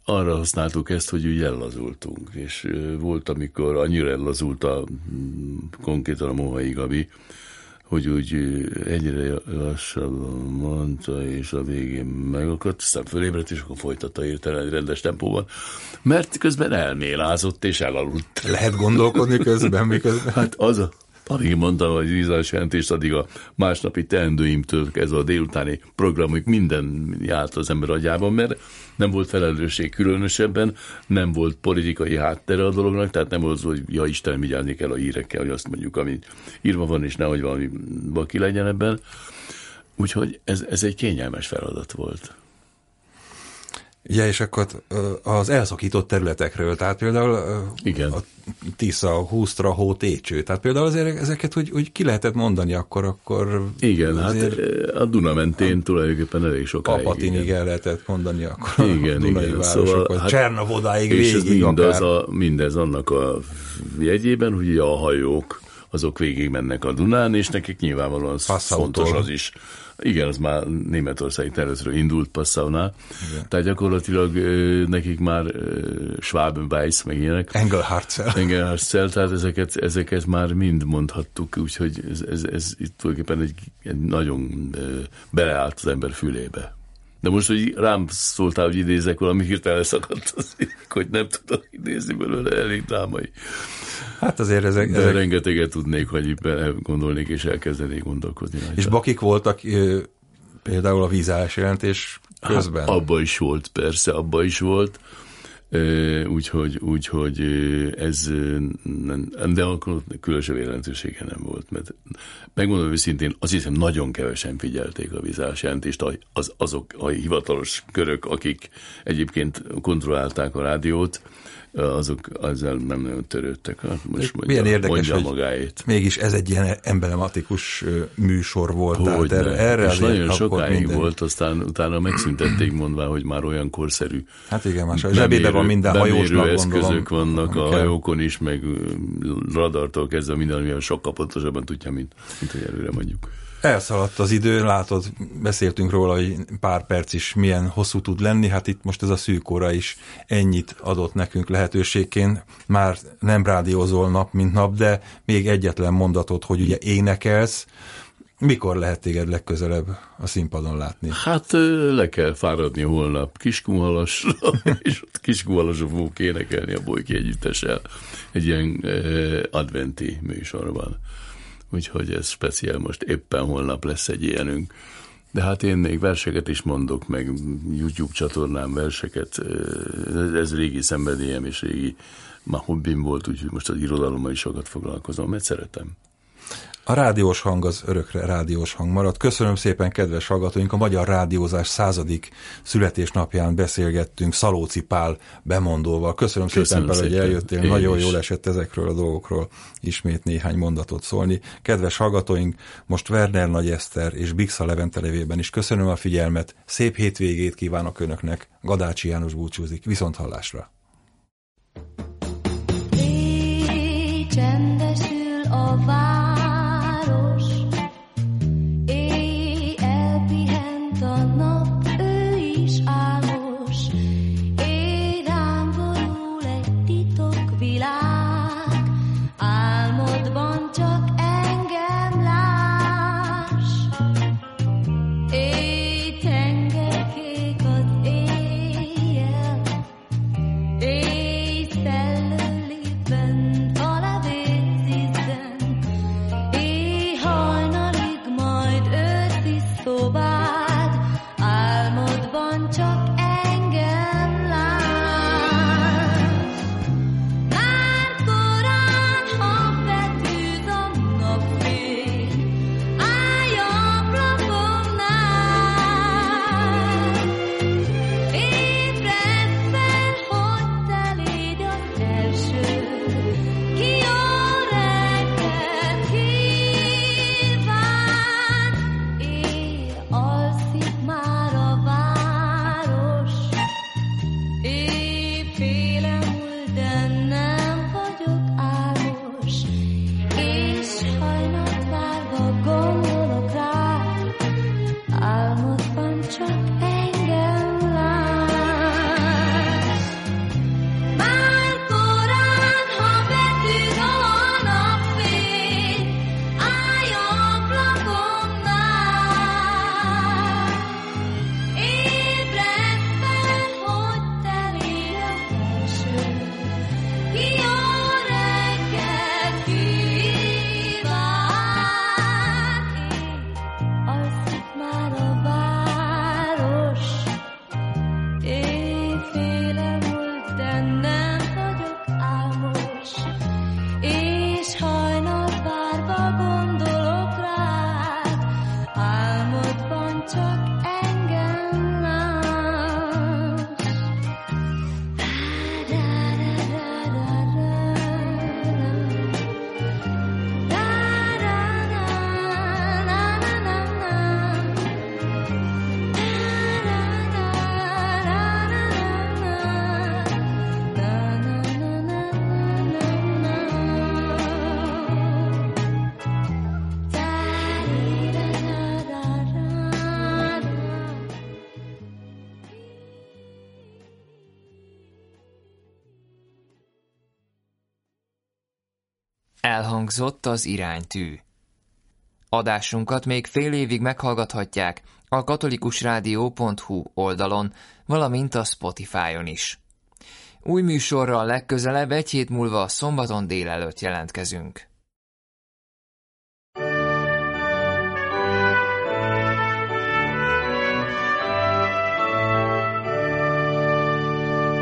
arra használtuk ezt, hogy úgy ellazultunk, és volt, amikor annyira ellazult konkrétan a Mohai Gabi, hogy úgy egyre lassabban mondta, és a végén megakadt, aztán fölébredt, és akkor folytatta hirtelen egy rendes tempóban, mert közben elmélázott és elaludt. Lehet gondolkodni közben, miközben? Hát amíg mondtam, hogy vízás jelentést, addig a másnapi teendőimtől ez a délutáni programok minden járt az ember agyában, mert nem volt felelősség különösebben, nem volt politikai háttere a dolognak, tehát nem volt, hogy ja Isten, vigyázni kell a hírekkel, hogy azt mondjuk, ami írva van, és nehogy valami baki legyen ebben. Úgyhogy ez egy kényelmes feladat volt. Ja, és akkor az elszakított területekről, tehát például igen. A Tisza, Húsztra, Hó, Técső, tehát például azért ezeket úgy ki lehetett mondani akkor igen, hát a Duna mentén tulajdonképpen elég sokáig. Papatinig el lehetett mondani akkor igen, a Dunai városokat, szóval, Csernavodáig végig mindez annak a jegyében, hogy a hajók azok végig mennek a Dunán, és nekik nyilvánvalóan fontos az is. Igen, az már németországi területről indult Passaunál. Tehát gyakorlatilag nekik már Schwabenweiss meg ilyenek. Engelhartzel, tehát ezeket már mind mondhattuk, úgyhogy ez itt tulajdonképpen egy nagyon beleállt az ember fülébe. De most, hogy rám szóltál, hogy idézek valami, hirtelen szakadt az, hogy nem tudok idézni belőle, elég drámai. Hát azért ezek... rengeteget tudnék, hogy gondolnék és elkezdenék gondolkodni. És bakik voltak például a vízállás jelentés közben? Hát, abba is volt, persze, abba is volt. Úgyhogy ez, de akkor különösebb jelentősége nem volt, mert megmondom őszintén, azt hiszem nagyon kevesen figyelték a vízállás jelentést, azok a hivatalos körök, akik egyébként kontrollálták a rádiót, azok ezzel nem nagyon törődtek. Most milyen érdekes, hogy magáét. Mégis ez egy ilyen emblematikus műsor volt. Hogy erre és nagyon sokáig volt, aztán utána megszüntették mondva, hogy már olyan korszerű. Hát igen, más a zsebébe van minden hajósnak, eszközök vannak a hajókon is, meg radartól kezdve minden, amivel sokkal pontosabban tudja, mint hogy előre mondjuk. Elszaladt az idő, látod, beszéltünk róla, hogy pár perc is milyen hosszú tud lenni, hát itt most ez a szűk óra is ennyit adott nekünk lehetőségként. Már nem rádiózol nap, mint nap, de még egyetlen mondatot, hogy ugye énekelsz. Mikor lehet téged legközelebb a színpadon látni? Hát le kell fáradni holnap Kiskunhalasra, és ott Kiskunhalasra fogunk énekelni a Bolyki Együttessel egy ilyen adventi műsorban. Úgyhogy ez speciál, most éppen holnap lesz egy ilyenünk. De hát én még verseket is mondok, meg YouTube csatornám verseket. Ez régi szenvedélyem, és régi hobbim volt, úgyhogy most az irodalommal is sokat foglalkozom, mert szeretem. A rádiós hang az örökre rádiós hang marad. Köszönöm szépen, kedves hallgatóink! A Magyar Rádiózás 100. születésnapján beszélgettünk Szalóci Pál bemondóval. Köszönöm szépen, Pál, hogy eljöttél. Nagyon jól esett ezekről a dolgokról ismét néhány mondatot szólni. Kedves hallgatóink, most Werner Nagy Eszter és Bixa Levente nevében is köszönöm a figyelmet. Szép hétvégét kívánok Önöknek. Gadácsi János búcsúzik. Viszonthallásra! Csendesül a város, elpihent a nap, ő is álmos, rám borul egy titokvilág, álmodban csak engem láss. Tengerkék az éjjel, szellőli bent a levészízen, Elhangzott az iránytű. Adásunkat még fél évig meghallgathatják a katolikusrádió.hu oldalon, valamint a Spotify-on is. Új műsorral legközelebb egy hét múlva szombaton délelőtt jelentkezünk.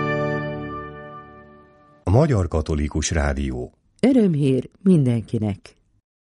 A Magyar Katolikus Rádió. Örömhír mindenkinek!